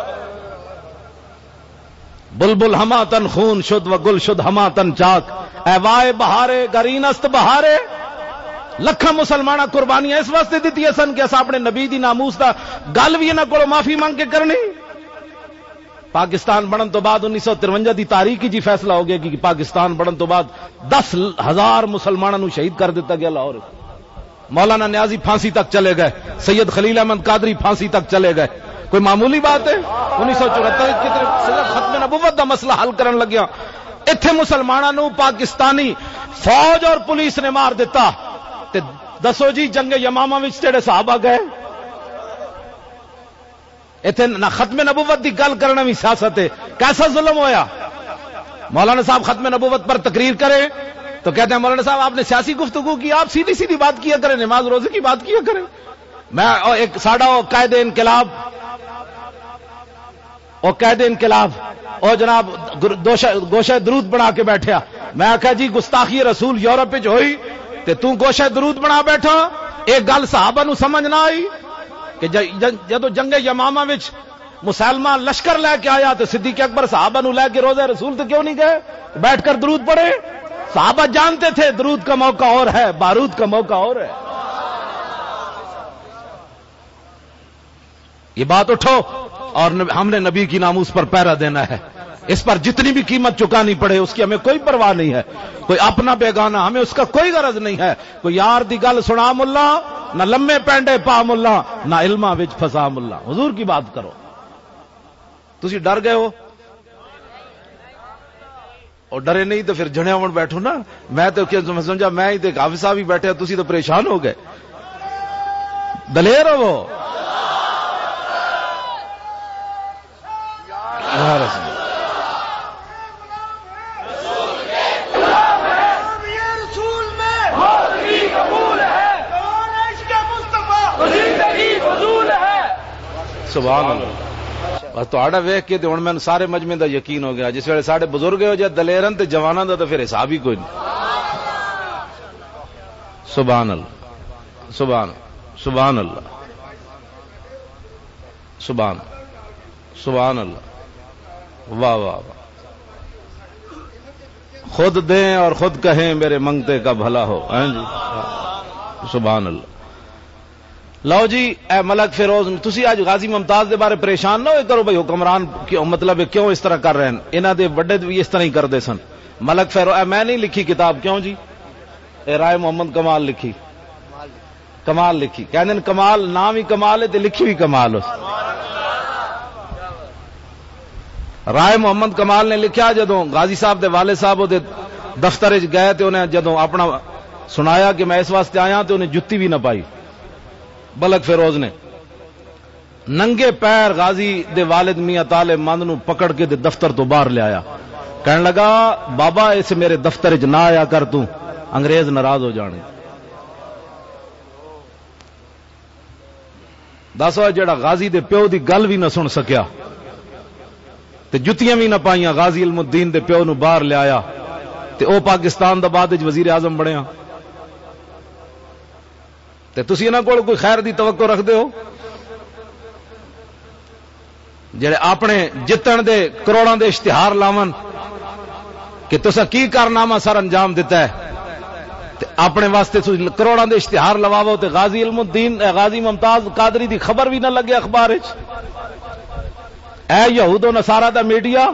بلبل ہما تن خون شد و گل شد ہما تن چاک اے وائے بہارے گرین است بہارے لکھاں مسلمانہ قربانیاں اس واسطے دیتی سن کہ اساں اپنے نبی دی ناموس دا گل بھی انہاں کولوں معافی مانگ کے کرنی پاکستان بنن تو بعد 1953 دی تاریخ ہی جی فیصلہ ہو گیا کہ پاکستان بنن تو بعد 10,000 مسلمانوں نو شہید کر دیتا گیا لاہور مولانا نیازی پھانسی تک چلے گئے سید خلیل احمد قادری پھانسی تک چلے گئے کوئی معمولی بات ہے 1974 صرف ختم نبوت دا مسئلہ حل کرن لگیا ایتھے مسلمانوں نو پاکستانی فوج اور پولیس نے مار دیتا تے دسو جی جنگ یمامہ وچ تیرے صحابہ گئے اتنے نہ ختم نبوت کی گل کرنا بھی سیاست ہے. کیسا ظلم ہویا؟ مولانا صاحب ختم نبوت پر تقریر کریں تو کہتے ہیں مولانا صاحب آپ نے سیاسی گفتگو کی, آپ سیدھی سیدھی بات کیا کریں, نماز روزے کی بات کیا کریں. میں ایک ساڈا قائد انقلاب اور جناب گوشہ درود بنا کے بیٹھا. میں آخیا جی گستاخی رسول یورپ ہوئی تے تو گوشہ درود بنا بیٹھا. ایک گل صحابہ نو سمجھ نہ آئی کہ جدو جنگ یمامہ وچ مسلمہ لشکر لے کے آیا تو صدیق اکبر صحابہ نو لے کے روضہ رسول تے کیوں نہیں گئے بیٹھ کر درود پڑھے؟ صحابہ جانتے تھے درود کا موقع اور ہے, بارود کا موقع اور ہے. یہ بات اٹھو اور ہم نے نبی کی ناموس پر پہرا دینا ہے. اس پر جتنی بھی قیمت چکانی پڑے اس کی ہمیں کوئی پرواہ نہیں ہے. کوئی اپنا بیگانہ ہمیں اس کا کوئی غرض نہیں ہے. کوئی یار دی گل سنا ملا, نہ لمے پینڈے پا ملا, نہ علما وچ پھسا ملا. حضور کی بات کرو. تسی ڈر گئے ہو اور ڈرے نہیں تو پھر جھڑے ہون بیٹھو نا. میں تو سمجھا میں ہی حافظ صاحب ہی بیٹھے, تسی تو پریشان ہو گئے. دلیر ہو وہ سبحان اللہ. تھوڑا ویخ کے ہوں میں سارے مجمے دا یقین ہو گیا. جس ویلے سارے بزرگ ہو جائے دلیرن تے جواناں دا تو پھر حساب ہی کوئی نہیں. سبحان اللہ سبحان سبحان اللہ سبحان سبحان اللہ. واہ واہ واہ. خود دیں اور خود کہیں میرے منگتے کا بھلا ہو. سبحان اللہ. لو جی اے ملک فیروز, تسی آج غازی ممتاز دے بارے پریشان نہ ہوئے کرو بھائی حکمران مطلب کیوں اس طرح کر رہے ہیں. انہاں دے بڑے بھی اس طرح ہی کردے سن. ملک فیروز میں نہیں لکھی کتاب, کیوں جی اے رائے محمد کمال لکھی, کمال لکھی. کہندے نے کمال نام ہی کمال ہے تے لکھی بھی کمال ہو. رائے محمد کمال نے لکھا جدوں غازی صاحب دے والد صاحب دے دفتر وچ گئے تے انہیں جدوں اپنا سنایا کہ میں اس واسطے آیا تے انہیں جتی بھی نہ پائی. ملک فیروز نے ننگے پیر غازی دے والد میاں طالب مند نو پکڑ کے دے دفتر تو باہر لے آیا. کہنے لگا بابا اس میرے دفتر وچ نہ آیا کر, تو انگریز ناراض ہو جانے. دسو جڑا غازی دے پیو دی گل بھی نہ سن سکیا تے جتیاں بھی نہ پائیاں, غازی علم الدین دے پیو نو باہر لے آیا تے او پاکستان دا بعد وچ وزیر اعظم بنیا. تے تسی انہاں کول کوئی خیر دی توقع رکھدے ہو؟ جڑے اپنے جتن دے کروڑاں دے اشتہار لاون کہ تسا کی کارنامہ سر انجام دیتا ہے تے اپنے واسطے کروڑاں دے اشتہار لواو تے غازی علم الدین غازی ممتاز قادری دی خبر بھی نہ لگے اخبار وچ. اے یہود و نصارہ the media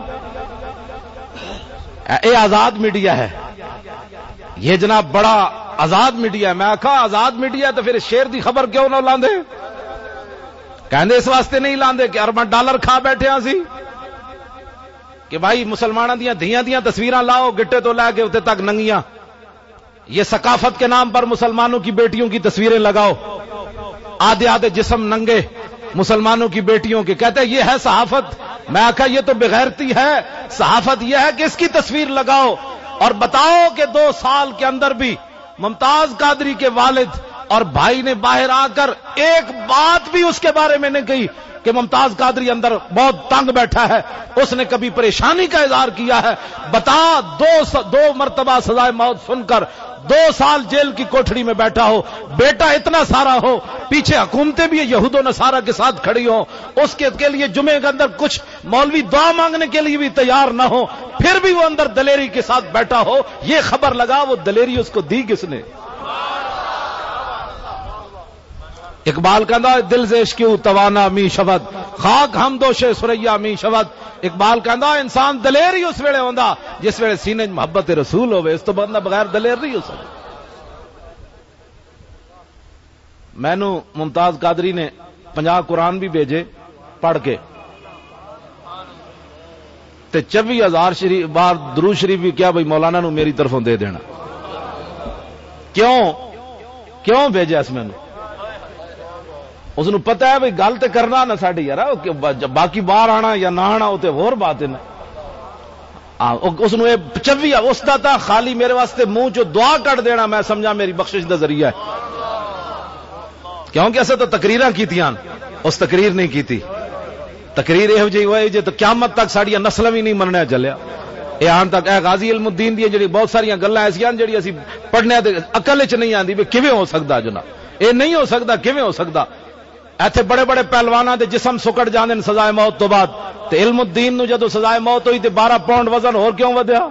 a Azad media ہے, یہ جناب بڑا آزاد میڈیا ہے. میں آخا آزاد میڈیا تو پھر شیر دی خبر کیوں نہ لاندے؟ کہندے اس واسطے نہیں لاندے کہ ارباں ڈالر کھا بیٹھے ہاں سی کہ بھائی مسلمانوں دیاں دھیاں دیاں تصویراں لاؤ گٹے تو لے کے اتنے تک ننگیاں. یہ ثقافت کے نام پر مسلمانوں کی بیٹیوں کی تصویریں لگاؤ, آدھے آدھے جسم ننگے مسلمانوں کی بیٹیوں کے. کہتے ہیں یہ ہے صحافت. میں آخا یہ تو بغیرتی ہے. صحافت یہ ہے کہ اس کی تصویر لگاؤ اور بتاؤ کہ 2 سال کے اندر بھی ممتاز قادری کے والد اور بھائی نے باہر آ کر ایک بات بھی اس کے بارے میں نہیں کہی کہ ممتاز قادری اندر بہت تنگ بیٹھا ہے, اس نے کبھی پریشانی کا اظہار کیا ہے. بتا 2 مرتبہ سزائے موت سن کر 2 سال جیل کی کوٹھڑی میں بیٹھا ہو, بیٹا اتنا سارا ہو, پیچھے حکومتیں بھی یہود و نصارہ کے ساتھ کھڑی ہوں, اس کے لیے جمعے کے اندر کچھ مولوی دعا مانگنے کے لیے بھی تیار نہ ہو, پھر بھی وہ اندر دلیری کے ساتھ بیٹھا ہو. یہ خبر لگا وہ دلیری اس کو دی کس نے؟ اقبال کہندا دل سے عشق کیوں توانا می شود, خاک ہم دوش سریا می شود. اقبال کہندا انسان دلیر ہی اس ویلے ہوندا جس ویلے سینے محبت رسول ہوئے, اس تو بندہ بغیر دلیر نہیں ہو سکتا. مینو ممتاز قادری نے 50 قرآن بھی بھیجے پڑھ کے تے 24,000 شریف بار درود شریف بھی کیا بھائی مولانا نو میری طرفوں دے دینا. کیوں بھیجا اس میں اس نو پتہ ہے بھئی گل تے کرنا نہ ساڈی یار باقی باہر آنا یا نہ آنا وہ تے ہور بات ہے نا اس نو 25 اس دا تا خالی میرے واسطے منہ چو دعا کٹ دینا میں سمجھا میری بخشش دا ذریعہ ہے کیونکہ اسے تو تقریراں کیتیاں اس تقریر نہیں کیتی تقریر یہ جی ہوئے جی تو قیامت تک ساڈیاں نسل بھی نہیں مننے چلیا اے آن تک اے غازی علم الدین دی جڑی بہت ساری گلاں ایسیاں جڑی اسی پڑھنے تے عقل وچ نہیں آندی بھی کیویں ہو سکدا جناب اے نہیں ہو سکدا کیویں ہو سکدا ایتھے بڑے بڑے پہلواناں دے جسم سکڑ جاندے نے سزائے موت تو بعد تے علم الدین نو جدوں سزائے موت ہوئی تے 12 پاؤنڈ وزن اور کیوں ودیا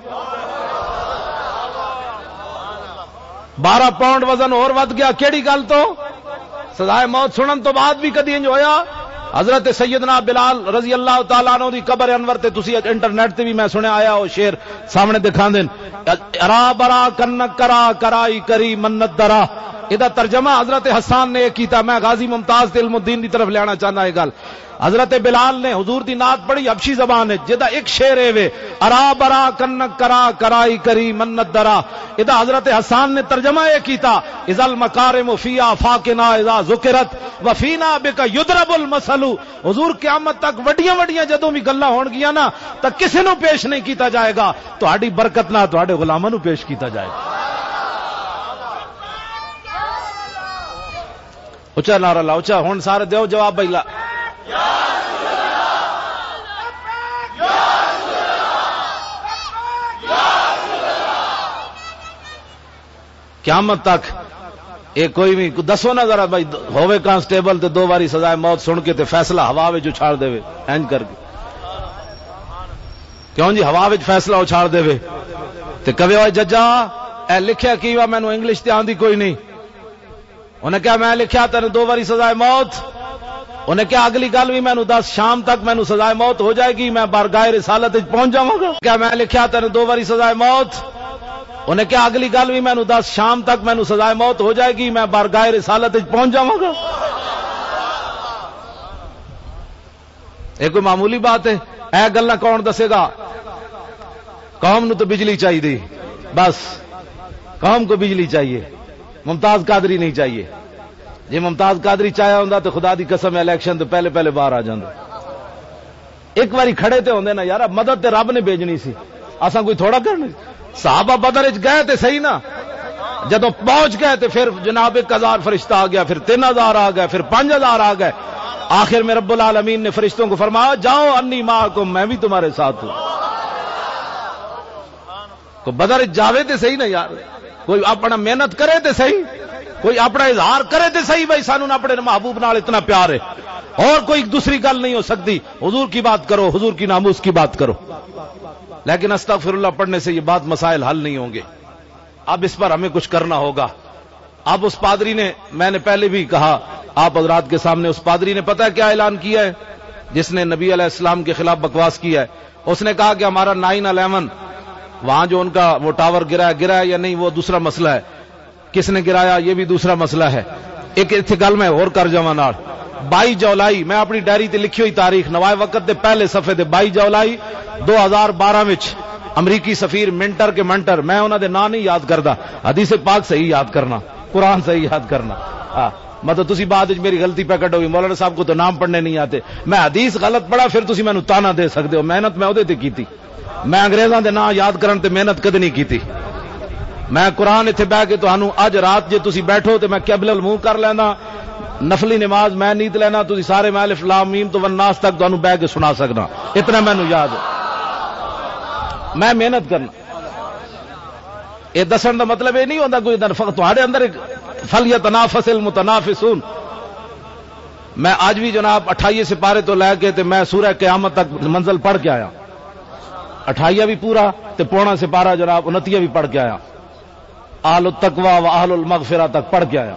12 پاؤنڈ وزن اور ود گیا کیڑی گل تو سزائے موت سنن تو بعد بھی کدی انج ہویا حضرت سیدنا بلال رضی اللہ تعالیٰ عنہ دی قبر انور تے تسی انٹرنیٹ تے بھی میں سنیا آیا وہ شعر سامنے دکھان دین ارا برا کنک کرا کرائی کری منت درا یہ ترجمہ حضرت حسان نے کیتا میں غازی ممتاز علم الدین دی طرف لینا چاہنا ہے گل حضرت بلال نے حضور دی نعت پڑھی حبشی زبان ہے جدا ایک شعر ہے وے ارا برا کنک کرا کرائی کری منت درا یہ حضرت حسان نے ترجمہ یہ کیتا اذا المکارم فی آفاقنا اذا ذکرت وفینا بک یضرب المثل حضور قیامت تک وڈیاں وڈیاں جدوں بھی گلاں ہون گیاں نا تا کسے نو پیش نہیں کیتا جائے گا تہاڈی برکت نال تہاڈے غلاماں نو پیش کیتا جائے گا اچھا نعرہ لا اچھا ہن سارے دیو جواب بھائی لا قیامت تک اے کوئی بھی دسو نا ذرا بھائی ہوے کانسٹیبل تے 2 باری سزائے موت سن کے تے فیصلہ ہوا وچ اچھاڑ دے اینج کر کے کیوں جی ہوا وچ فیصلہ اچھاڑ دے تے کہے اوے ججا اے لکھیا کی وا مینوں انگلش تے آندی کوئی نہیں انہیں کہا میں لکھیا تین 2 باری سزائے موت انہیں کہا اگلی گل بھی مینوں دس شام تک مینوں سزائے موت ہو جائے گی میں بارگاہ رسالت وچ پہنچ جاواں گا کیا میں لکھیا تین 2 باری سزائے موت انہیں کہا اگلی گل بھی مینوں دس شام تک مینوں سزائے موت ہو جائے گی میں بارگاہ رسالت وچ پہنچ جاواں گا یہ کوئی معمولی بات ہے اے گلاں کون دسے گا قوم نو تو بجلی چاہیے بس قوم کو بجلی چاہیے ممتاز قادری نہیں چاہیے جی ممتاز قادری چاہیا ہوندا تو خدا دی قسم الیکشن تو پہلے پہلے باہر آ جاندا ایک باری کھڑے تے ہوندے نا یار مدد تے رب نے بھیجنی سی اساں کوئی تھوڑا کرنا صحابہ بدر وچ گئے تے صحیح نا جدوں پہنچ گئے تے پھر جناب 1000 فرشتہ آ گیا پھر 3000 آ گئے پھر 5000 آ گئے آخر میں رب العالمین نے فرشتوں کو فرمایا جاؤ انی معکم میں بھی تمہارے ساتھ ہوں کو بدر جاوے تے صحیح نا یار کوئی اپنا محنت کرے تے صحیح کوئی اپنا اظہار کرے تے صحیح بھائی سانوں اپنے محبوب نال اتنا پیار ہے اور کوئی دوسری گل نہیں ہو سکتی حضور کی بات کرو حضور کی ناموس کی بات کرو لیکن استغفر اللہ پڑھنے سے یہ بات مسائل حل نہیں ہوں گے اب اس پر ہمیں کچھ کرنا ہوگا اب اس پادری نے میں نے پہلے بھی کہا آپ حضرات کے سامنے اس پادری نے پتہ ہے کیا اعلان کیا ہے جس نے نبی علیہ السلام کے خلاف بکواس کیا ہے اس نے کہا کہ ہمارا 9/11 وہاں جو ان کا وہ ٹاور گرا یا نہیں وہ دوسرا مسئلہ ہے کس نے گرایا یہ بھی دوسرا مسئلہ ہے ایک اتنے گل میں اور کر جاواں نال 22 جولائی میں اپنی ڈائری تے لکھی ہوئی تاریخ نوائے وقت دے پہلے صفحے تے 22 جولائی 2012 وچ امریکی سفیر منٹر کے منٹر میں انہاں دے نام نہیں یاد کردا حدیث پاک صحیح یاد کرنا قرآن صحیح یاد کرنا مطلب تسی بعد میری غلطی پہ کٹو گی مولانا صاحب کو تو نام پڑھنے نہیں آتے میں حدیث غلط پڑھا پھر تسی مینوں تانا دے سکتے ہو محنت میں اودے تے کیتی میں انگریزاں دے نام یاد کرن تے محنت کدی نہیں کیتی میں قرآن اتنے بہ کے تانوں اج رات جے تسی بیٹھو تے میں قبل المنہ کر لینا نفلی نماز میں نیت لینا تسی سارے میں الف لام میم تو والناس تک تانوں بہ کے سنا سکنا اتنا مینوں یاد ہے میں محنت کرنا یہ دسن دا مطلب یہ نہیں ہوتا کوئی تہاڈے اندر ایک فلیتنافس المتنافسون میں آج بھی جناب 28 سپارے تو لے کے تے میں سورہ قیامت تک منزل پڑھ کے آیا 28 بھی پورا تے پونا سپارہ جناب 29 بھی پڑھ کے آیا اہل التقوی و اہل المغفرہ تک پڑھ کے آیا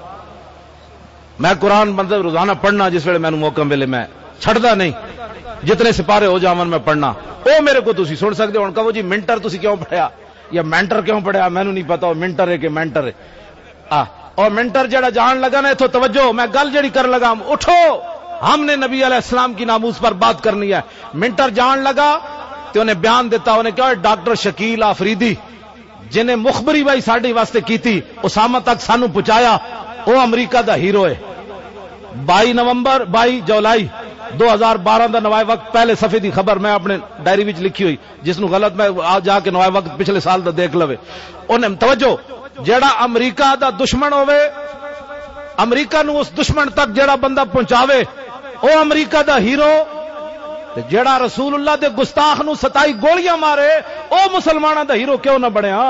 میں قرآن مطلب روزانہ پڑھنا جس ویلے مینوں موقع ملے میں چھڑدا نہیں جتنے سپارے ہو جاون میں پڑھنا او میرے کو تسی سن سکتے ہو کہو جی منٹر تسی کیوں پڑھیا یا مینٹر کیوں پڑھیا مینوں نہیں پتا منٹر ہے کہ مینٹر ہے اور منٹر جڑا جان لگا نا تو توجہ میں گل جڑی کر لگا اٹھو ہم نے نبی علیہ السلام کی ناموس پر بات کرنی ہے منٹر جان لگا تو انہیں بیان دیتا انہیں کہا ڈاکٹر شکیل آفریدی جنہیں مخبری بھائی ساڈے واسطے کیتی اسامہ تک سانو پہنچایا وہ امریکہ دا ہیرو ہے 22 جولائی 2012 دا نوائے وقت پہلے صفحے دی خبر میں اپنے ڈائری وچ لکھی ہوئی، جس نو غلط میں آ جا کے نوائے وقت پچھلے سال دا دیکھ لوے. انہیں توجہ، جیڑا امریکہ دا دشمن ہوئے، امریکہ نو اس دشمن تک جیڑا بندہ پہنچاوے او امریکہ دا ہیرو، جیڑا رسول اللہ دے گستاخ نو 27 گولیاں مارے او مسلماناں دا ہیرو کیوں نہ بنیا؟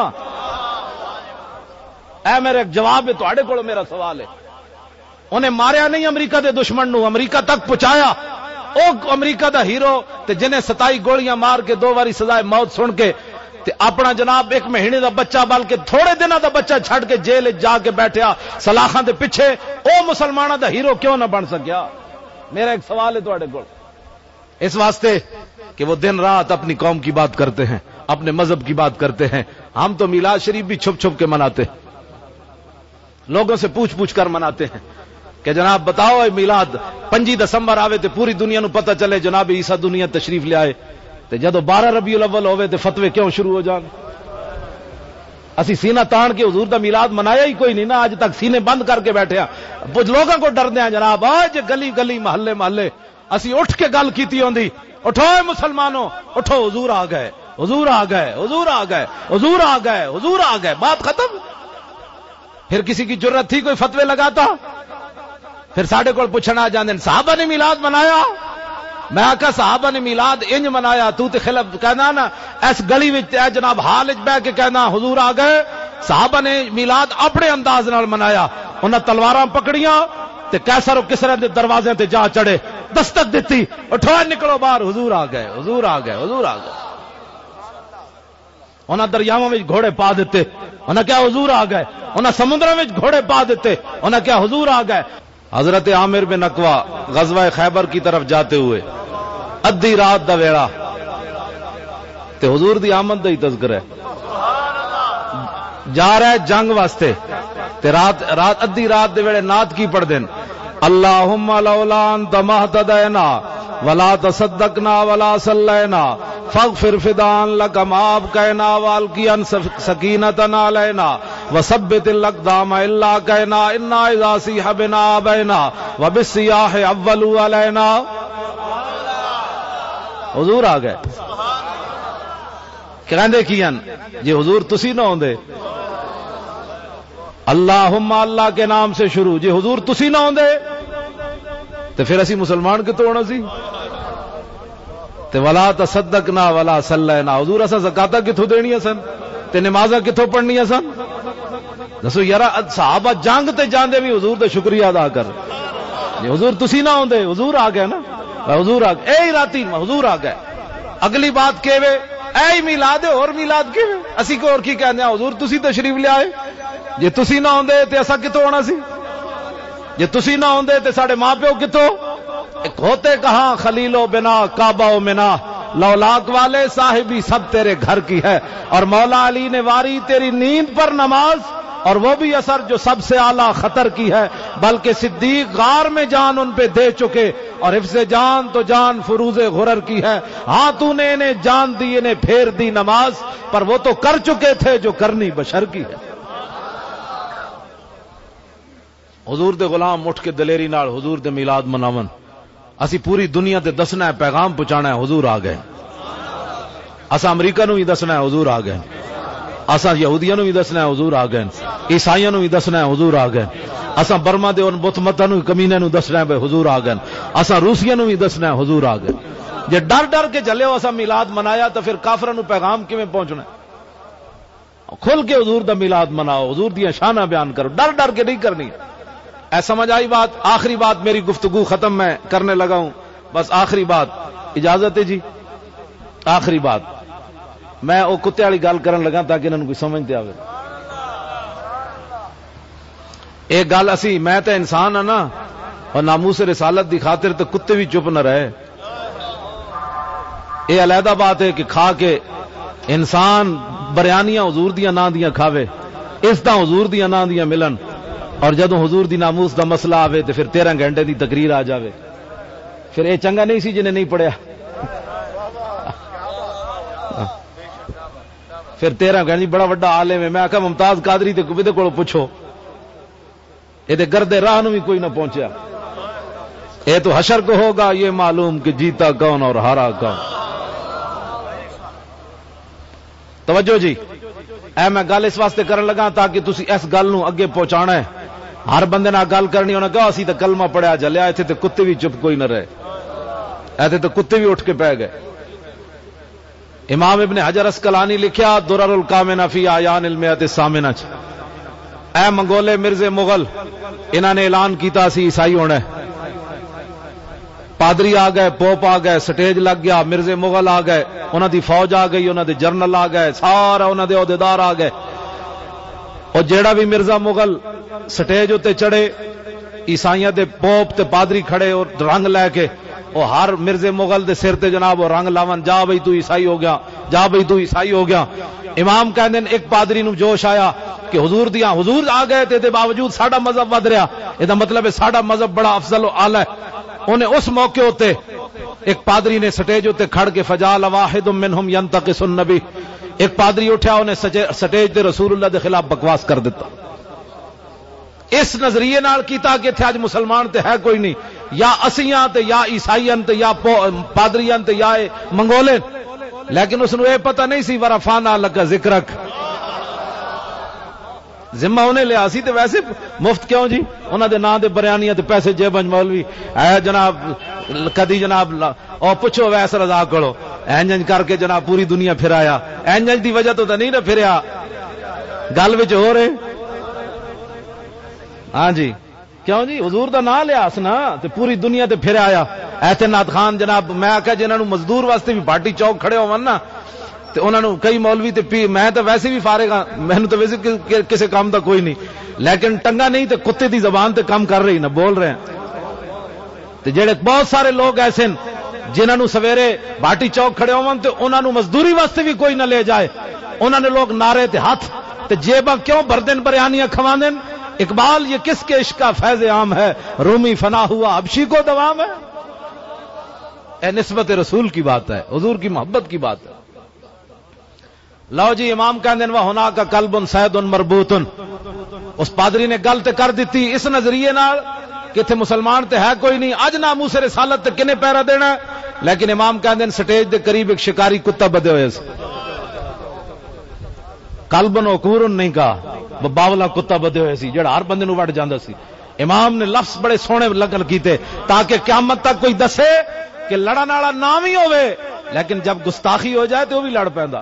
اے میرے ایک جواب ہے، تواڈے کول میرا سوال ہے. انہیں ماریا نہیں امریکہ دے دشمن نو، امریکہ تک پہنچایا، او امریکہ دا ہیرو تے جنہیں 27 گولیاں مار کے 2 باری سزائے موت سن کے تے اپنا جناب 1 مہینے دا بچہ بلکہ تھوڑے دنوں دا بچہ چھڑ کے جیل جا کے بیٹھیا سلاخاں دے پیچھے، او مسلماناں دا ہیرو کیوں نہ بن سکیا؟ میرا ایک سوال ہے تواڈے کول. اس واسطے کہ وہ دن رات اپنی قوم کی بات کرتے ہیں، اپنے مذہب کی بات کرتے ہیں. ہم تو میلاد شریف بھی چھپ چھپ کے مناتے ہیں، لوگوں سے پوچھ پوچھ کر مناتے ہیں کہ جناب بتاؤ اے میلاد 5 دسمبر آوے تے پوری دنیا نو پتہ چلے جناب عیسیٰ دنیا تشریف لے آئے، تے جدو 12 ربیع الاول ہوئے تے فتوے کیوں شروع ہو جان؟ اسی سینہ تان کے حضور دا میلاد منایا ہی کوئی نہیں نا، آج تک سینے بند کر کے بیٹھے ہیں. کچھ لوگوں کو ڈر دیا جناب، آج گلی گلی محلے محلے اسی اٹھ کے گل کیتی ہوندی، اٹھو اے مسلمانوں اٹھو، حضور آ گئے، حضور آ گئے، حضور آ گئے، حضور آ گئے، حضور آ گئے، بات ختم. پھر کسی کی جرت تھی کوئی فتوے لگاتا؟ پھر ساڈے کول پوچھنا آ جاندے صحابہ نے میلاد منایا؟ میں آکھا صحابہ نے میلاد انج منایا، تو تے خلاف کہنا نا اس گلی وچ اے جناب حال وچ بیٹھ کے کہنا حضور آ گئے. صحابہ نے میلاد اپنے انداز نال منایا، انہاں تلواراں پکڑیاں تے کیسر و کسرا دے دروازے تے جا چڑھے، دستک دتی، اٹھو نکلو باہر، حضور آ گئے، حضور آ گئے، حضور آ گئے. انہاں دریاواں وچ گھوڑے پا دیتے، انہاں کیا حضور آ گئے. انہاں سمندراں وچ گھوڑے پا دیتے، انہاں کیا حضور آ گئے. حضرت عامر بن اقوا غزوہ خیبر کی طرف جاتے ہوئے ادھی رات دا ویڑا تے حضور دی آمد دا ہی تذکرہ ہے، جا رہا ہے جنگ واسطے تے رات ادھی رات دے ویڑے نعت کی پڑھ دین، اللہم لولا انت مہتدینا ولا تصدقنا ولا صلینا فاغفر فدان لک ما ابقینا والقیا سکینتنا علینا وثبت الاقدام الا کینا انا اذا سیح بنا ابینا وبالسیاح اولوا علینا. حضور آ گئے. کہندے کیان جی حضور تسی نہ ہوندے، اللہم اللہ کے نام سے شروع، جی حضور تسی نہ ہوندے تو پھر اسی مسلمان کتوں ہونا سی؟ تے ولا تصدقنا ولا صلینا، حضور اساں زکاتاں کتھوں دینیاں سن تے نمازاں کتھوں پڑھنیاں سن؟ دسو یار صحابہ جنگ تے جاندے بھی حضور دا شکریہ ادا کر. جی حضور تسی نہ ہوندے، حضور آ گئے نا، حضور آ گئے، اے راتی حضور آ گئے. اگلی بات کہوے اے میلاد ہے، اور میلاد کہوے اسی کو اور کی کہندے ہیں حضور تسی تشریف لے آئے. جی تسی نہ ہوندے تے اساں کتوں ہونا سی؟ جی تسی نہ ہوندے تے ساڈے ماں پیو کتوں ہوتے کہاں؟ خلیل و بنا کعبہ و منا، لولاک والے صاحبی سب تیرے گھر کی ہے. اور مولا علی نے واری تیری نیند پر نماز، اور وہ بھی اثر جو سب سے اعلیٰ خطر کی ہے، بلکہ صدیق غار میں جان ان پہ دے چکے، اور حفظ جان تو جان فروز غرر کی ہے. ہاں تو نے انہیں جان دی، انہیں پھیر دی نماز، پر وہ تو کر چکے تھے جو کرنی بشر کی ہے. حضور دے غلام اٹھ کے دلیری نال حضور دے میلاد مناون، اسی پوری دنیا تے دسنا ہے، پیغام پہنچانا ہے حضور آ گئے. اسا امریکہ نو بھی دسنا ہے حضور آ گئے، اسا یہودیاں نو بھی دسنا ہے حضور آ گئے، عیسائیاں نو بھی دسنا ہے حضور آ گئے، اسا برما دے ان بت متاں نو کمینے نو دسنا ہے بھائی حضور آ گئے، اسا روسیاں نو بھی دسنا ہے حضور آ گئے. جے ڈر ڈر کے چلے ہو اسا میلاد منایا تو پھر کافراں نو پیغام کیویں پہنچنا ہے؟ کھل کے حضور دا میلاد مناؤ، حضور دیاں شاناں بیان کرو، ڈر ڈر کے نہیں کرنی. اے سمجھ آئی بات؟ آخری بات میری گفتگو ختم میں کرنے لگا ہوں، بس آخری بات اجازت ہے جی. آخری بات میں وہ کتے والی گل کرن لگا تاکہ انہوں کوئی سمجھ تے آوے. ایک گل اسی میں تے انسان ہاں نا، اور ناموس رسالت دی خاطر تو کتے بھی چپ نہ رہے. یہ علیحدہ بات ہے کہ کھا کے انسان بریانیاں حضور دیاں نام دیاں کھاوے، اس طرح حضور دیاں نام دیاں ملن، اور جدو حضور دی ناموس دا مسئلہ آوے تو پھر 13 گھنٹے دی تقریر آ جاوے. پھر اے چنگا نہیں سی جنہیں نہیں پڑھیا. پھر 13 گھنٹے بڑا وڈا عالم ہے، میں آکھا ممتاز قادری تے کبھی دے کولوں پوچھو، اے دے گردے راہ نو بھی کوئی نہ پہنچیا. یہ تو حشر کو ہوگا یہ معلوم کہ جیتا کون اور ہارا کون. توجہ جی، میں گل اس واسطے کرن لگا تاکہ تسی اس گل نو اگے پہنچانا ہے. ہر بندے نال گل کرنی، انہاں کہا اسی تے کلمہ پڑھیا جلیا، ایتھے تے کتے بھی چپ کوئی نہ رہے، ایتھے تے کتے بھی اٹھ کے پہ گئے. امام ابن حجر اسقلانی لکھیا درر الکامنہ فی اعیان المئۃ الثامنہ، اے منگولے مرزے مغل، انہاں نے اعلان کیتا سی عیسائی ہونا ہے. پادری آ گئے، پوپ آ گئے، سٹیج لگ گیا، مرزے مغل آ گئے، انہاں دی فوج آ گئی، انہاں دے جرنل آ گئے، سارا انہاں دے عہدیدار آ گئے. اور جیڑا بھی مرزا مغل سٹیج اتے چڑھے، عیسائیاں دے پوپ تے پادری کھڑے اور رنگ لے کے، اور ہر مرزے مغل دے سر تے جناب وہ رنگ لاون، جا بھئی تو عیسائی ہو گیا، جا بھئی تو عیسائی ہو گیا. امام کہندے ایک پادری نو جوش آیا کہ حضور دیاں حضور آ گئے تے دے باوجود ساڈا مذہب ود رہیا، اے دا مطلب ہے ساڈا مذہب بڑا افضل و اعلی ہے. انہیں اس موقع ہوتے ایک پادری نے سٹیج ہوتے کھڑ کے فجال واحد منہم ینتقص النبی، ایک پادری اٹھا انہیں سٹیج تے رسول اللہ دے خلاف بکواس کر دیتا. اس نظریے نال کیتا کہ تھے آج مسلمان تے ہے کوئی نہیں، یا اسیاں تے یا عیسائیاں تے یا پادریاں تے یا منگولیں. لیکن اس نے یہ پتہ نہیں سی ورفعنا لک ذکرک، ذمہ انہیں لیا سی تے ویسے مفت کیوں جی، انہاں دے نام دے بیانیاں تے پیسے جیباں مولوی اے جناب کدی جناب او پوچھو ویس رضا کولو اینج کر کے جناب پوری دنیا پھرایا، اینج دی وجہ تو نہیں نہ پھریا، گل وچ ہو رہے. ہاں جی کیوں جی حضور دا نام لیا اس نا تے پوری دنیا تے پھر آیا. ایتھے نات خان جناب میں آکھیا جنہاں نو مزدور واسطے بھی بھاٹی چوک کھڑے ہون نا تے انہاں نو کئی مولوی تے میں تے ویسے بھی فارغ ہاں، مینوں تے ویسے کسے کام دا کوئی نہیں، لیکن ٹنگا نہیں تے کتے دی زبان تے کام کر رہی نہ بول رہے ہیں. تے جڑے بہت سارے لوگ ایسے جنہاں نو سویرے بھاٹی چوک کھڑے ہون تے انہاں نو مزدوری واسطے بھی کوئی نہ لے جائے، انہاں نے لوگ نعرے تے ہاتھ تے جیباں کیوں بردن بریانیاں کھواندن. اقبال یہ کس کے عشق کا فیض عام ہے، رومی فنا ہوا حبشی کو دوام ہے. اے نسبت رسول کی بات ہے، حضور کی محبت کی بات ہے. لو جی امام کہندے وا ہونا کا قلب سید مربوط، اس پادری نے گل تے کر دیتی اس نظریے نال کہ تھے مسلمان تے ہے کوئی نہیں، اج ناموس رسالت تے کنے پیرا دینا. لیکن امام کہندے سٹیج دے قریب ایک شکاری کتا بدے ہوئے سے، قلب عقور نہیں کہا، باولا کتا بدے ہوئے سی جڑا ہر بندے نو وڑ جاندا سی. امام نے لفظ بڑے سونے لگل کیتے تاکہ قیامت تک کوئی دسے کہ لڑن والا نام ہی ہوئے لیکن جب گستاخی ہو جائے تو وہ بھی لڑ پیندا.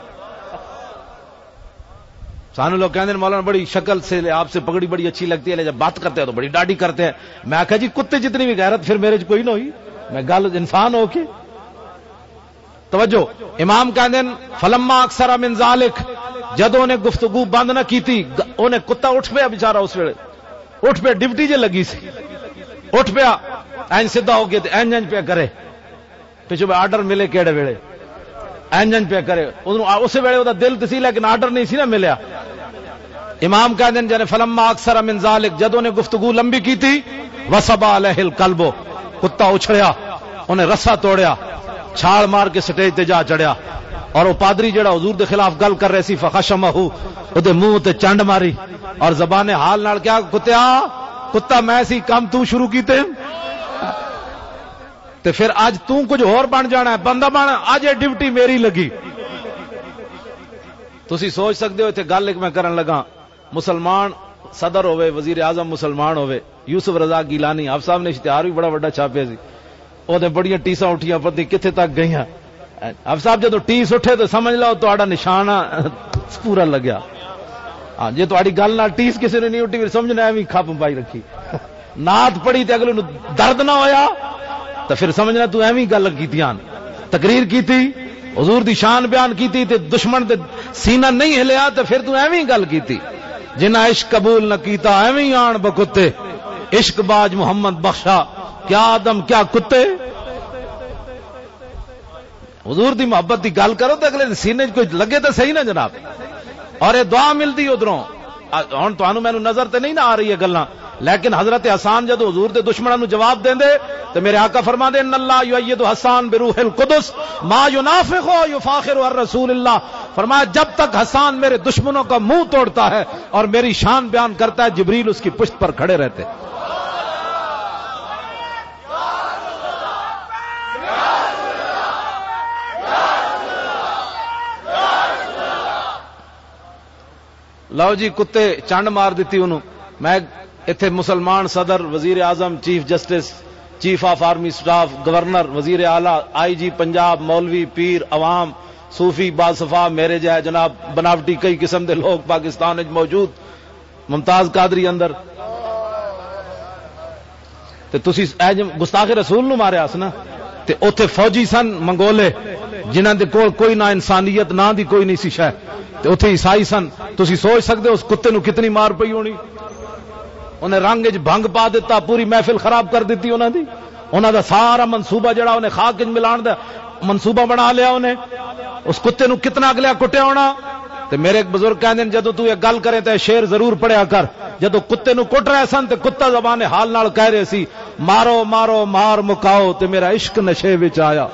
سانو لوگ کہندے مولانا بڑی شکل سے آپ سے پگڑی بڑی اچھی لگتی ہے، جب بات کرتے ہیں تو بڑی ڈاڈی کرتے ہیں. میں کہا جی کتے جتنی بھی غیرت پھر میرے کوئی نہ ہوئی، میں گل انسان ہو کے. توجہ امام کہندے فلما اکثر من ذالک، جدوں نے گفتگو بند نہ کیتی انہیں کتا اٹھ پیا بیچارہ، اس ویلے اٹھ پیا، ڈیوٹی جے لگی سی اٹھ پیا، این سیدھا ہو گیا تے این پیا کرے، پچھو آرڈر ملے کیڑے ویلے این پیا کرے، اس ویلے دا دل تے سی لیکن آرڈر نہیں سی نہ ملیا. امام کہندے جنے فلما اکثر من ذالک، جدوں نے گفتگو لمبی کیتی وصبا علیہ القلب، کتا اچھڑیا، انہیں رسا توڑیا، چھال مار کے سٹیج تے جا چڑھیا. اور وہ پادری جڑا حضور دے خلاف گل کر رہے سی فخشمہ اودے منہ تے چنڈ ماری اور زبان حال نال کیا کتیا کتا میں سی کم تو شروع کیتے تے پھر اج تو کچھ اور بن جانا ہے، بندہ بن، اج یہ ڈیوٹی میری لگی. تسی سوچ سکتے ہو تے گل ایک میں کرن لگا، مسلمان صدر ہوئے، وزیر اعظم مسلمان ہوئے، یوسف رضا گیلانی آپ صاحب نے اشتہار بھی بڑا بڑا چھاپیا سی، وہ بڑی ٹیساں اٹھیاں پتہ کتنے تک گئی. اب صاحب جدو ٹیس اٹھے تو سمجھ لو تو نشانہ پورا لگیا. ہاں جی تاری گل نہ ٹیس کسی نے نہیں اٹھی پھر سمجھنا ایویں کھپ پائی رکھی، نعت پڑھی تے اگلے درد نہ ہویا تو پھر سمجھنا تو ایویں گل کیتیاں، تقریر کیتی حضور دی شان بیان کیتی تے دشمن تے سینہ نہیں ہلیا تو پھر تو ایویں گل کیتی. جنہ عشق قبول نہ کیتا ایویں آن بکتے، عشق باج محمد بخشا کیا آدم کیا کتے. حضور دی محبت دی گل کرو تو اگلے سینے کوئی لگے تو صحیح نا جناب. اور یہ دعا ملتی ادھروں، ہوں تمہیں مینوں نظر تے نہیں نہ آ رہی ہے گلاں، لیکن حضرت حسان جدو حضور دے دشمنوں نو جواب دیں دے تو میرے آقا فرما دے ان اللہ یؤید حسان بروح القدس ما ینافق و یفاخر عن رسول اللہ. فرمایا جب تک حسان میرے دشمنوں کا منہ توڑتا ہے اور میری شان بیان کرتا ہے، جبریل اس کی پشت پر کھڑے رہتے. لو جی کتے چنڈ مار دیتی انہوں. میں اتنے مسلمان صدر، وزیر اعظم، chief justice, chief of army staff, governor, وزیر اعلیٰ، آئی جی پنجاب، مولوی، پیر، عوام، صوفی، باصفا، میرے جائے جناب بناوٹی کئی قسم دے لوگ پاکستان وچ موجود. ممتاز قادری اندر تے تسی گستاخ رسول نو ماریا س نا، تے اوتھے فوجی سن منگولے جنہاں دے کول کوئی نہ انسانیت نہ دی کوئی نہیں سی شے، تے اوتھے عیسائی سن. تسی سوچ سکدے اس کتے نو کتنی مار پئی ہونی. انہیں رنگ وچ بھنگ پا دیتا، پوری محفل خراب کر دیتی انہاں دی. انہاں دا سارا منصوبہ جڑا انہیں خاک وچ ملان دا منصوبہ بنا لیا انہیں. اس کتے نو کتنا اگلیا کٹیا ہونا. تے میرے ایک بزرگ کہندے نے جدوں تو یہ گل کرے تے شعر ضرور پڑھیا کر. جدوں کتے نو کٹ رہے سن تے کتا زبان حال نال کہہ رہے سی مارو مارو مار مکاؤ تے میرا عشق نشے وچ آیا.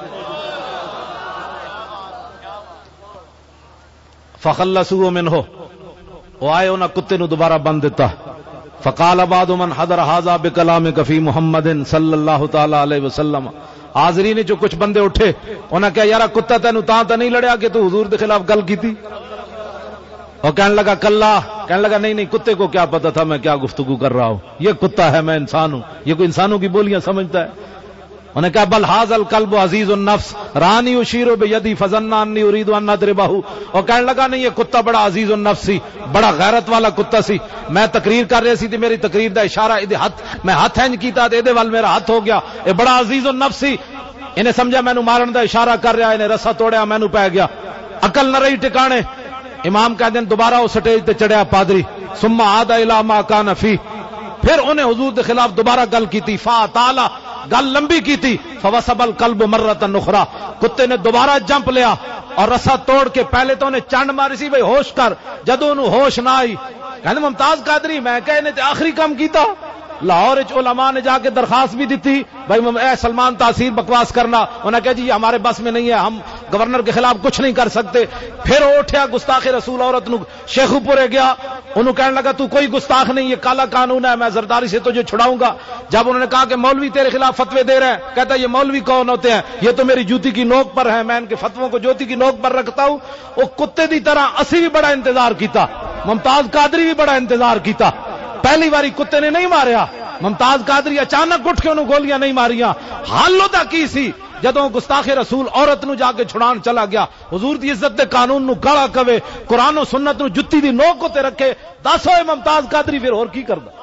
فخلصوا منه، وہ آئے انہاں کتے نو دوبارہ بند دیتا. فقال بعض من حضر هذا بكلامك في محمد صلی اللہ تعالی علیہ وسلم. حاضرین جو کچھ بندے اٹھے انہاں کہا یارا کتا تینوں تاں تے نہیں لڑیا کہ تو حضور دے خلاف گل کیتی. اور کہنے لگا کلا، کہنے لگا نہیں کتے کو کیا پتا تھا میں کیا گفتگو کر رہا ہوں، یہ کتا ہے میں انسان ہوں، یہ کوئی انسانوں کی بولیاں سمجھتا ہے. انہوں نے کہا بل ھذا الکلب عزیز النفس رانی اشیر بیدی فظن انی اريد ان اضربہ. اور کہنے لگا نہیں یہ کتا بڑا عزیز النفس سی، بڑا غیرت والا کتا سی. میں تقریر کر رہی سی تے میری تقریر دا اشارہ ادھے ہاتھ میں ہاتھ ہنج کیتا تے ادھے ول میرا ہاتھ ہو گیا. یہ بڑا عزیز النفس سی، انہیں سمجھا مینوں مارن دا اشارہ کر رہا، انہیں رسا توڑیا مینوں پے گیا. عقل نہ رہی ٹکانے. امام کہتے ہیں دوبارہ اس سٹیج تے چڑھیا پادری. ثم عاد الى ما كان فيه، پھر انہیں حضور دے خلاف دوبارہ گل کیتی. فاطالا، گل لمبی کیتی. فوسب القلب مرۃ اخرى، کتے نے دوبارہ جمپ لیا اور رسا توڑ کے پہلے تو انہیں چنڈ ماری سی بھئی ہوش کر. جدوں انہوں ہوش نہ آئی کہندے ممتاز قادری میں کہ انہیں تے آخری کام کیتا. لاہور علماء نے جا کے درخواست بھی دیتی بھائی اے سلمان تاثیر بکواس کرنا. انہوں نے کہا جی ہمارے بس میں نہیں ہے، ہم گورنر کے خلاف کچھ نہیں کر سکتے. پھر اٹھیا گستاخ رسول عورت نو شیخو پورے گیا. انہوں کہنے لگا تو کوئی گستاخ نہیں، یہ کالا قانون ہے، میں زرداری سے تجھے چھڑاؤں گا. جب انہوں نے کہا کہ مولوی تیرے خلاف فتوے دے رہے ہیں، کہتا ہے یہ مولوی کون ہوتے ہیں، یہ تو میری جوتی کی نوک پر ہے، میں ان کے فتووں کو جوتی کی نوک پر رکھتا ہوں. وہ کتے دی طرح اسی بھی بڑا انتظار کیتا، ممتاز قادری بھی بڑا انتظار کیتا. پہلی باری کتے نے نہیں ماریا، ممتاز قادری اچانک اٹھ کے انہوں گولیاں نہیں ماریاں. حال ہوتا کی سی جدوں گستاخ رسول عورت نو جا کے چھڑان چلا گیا. حضور دی عزت دے قانون نو گالا کہے، قرآن و سنت نو جتی دی نوک تے رکھے. دس ہوئے ممتاز قادری پھر اور کی کردا؟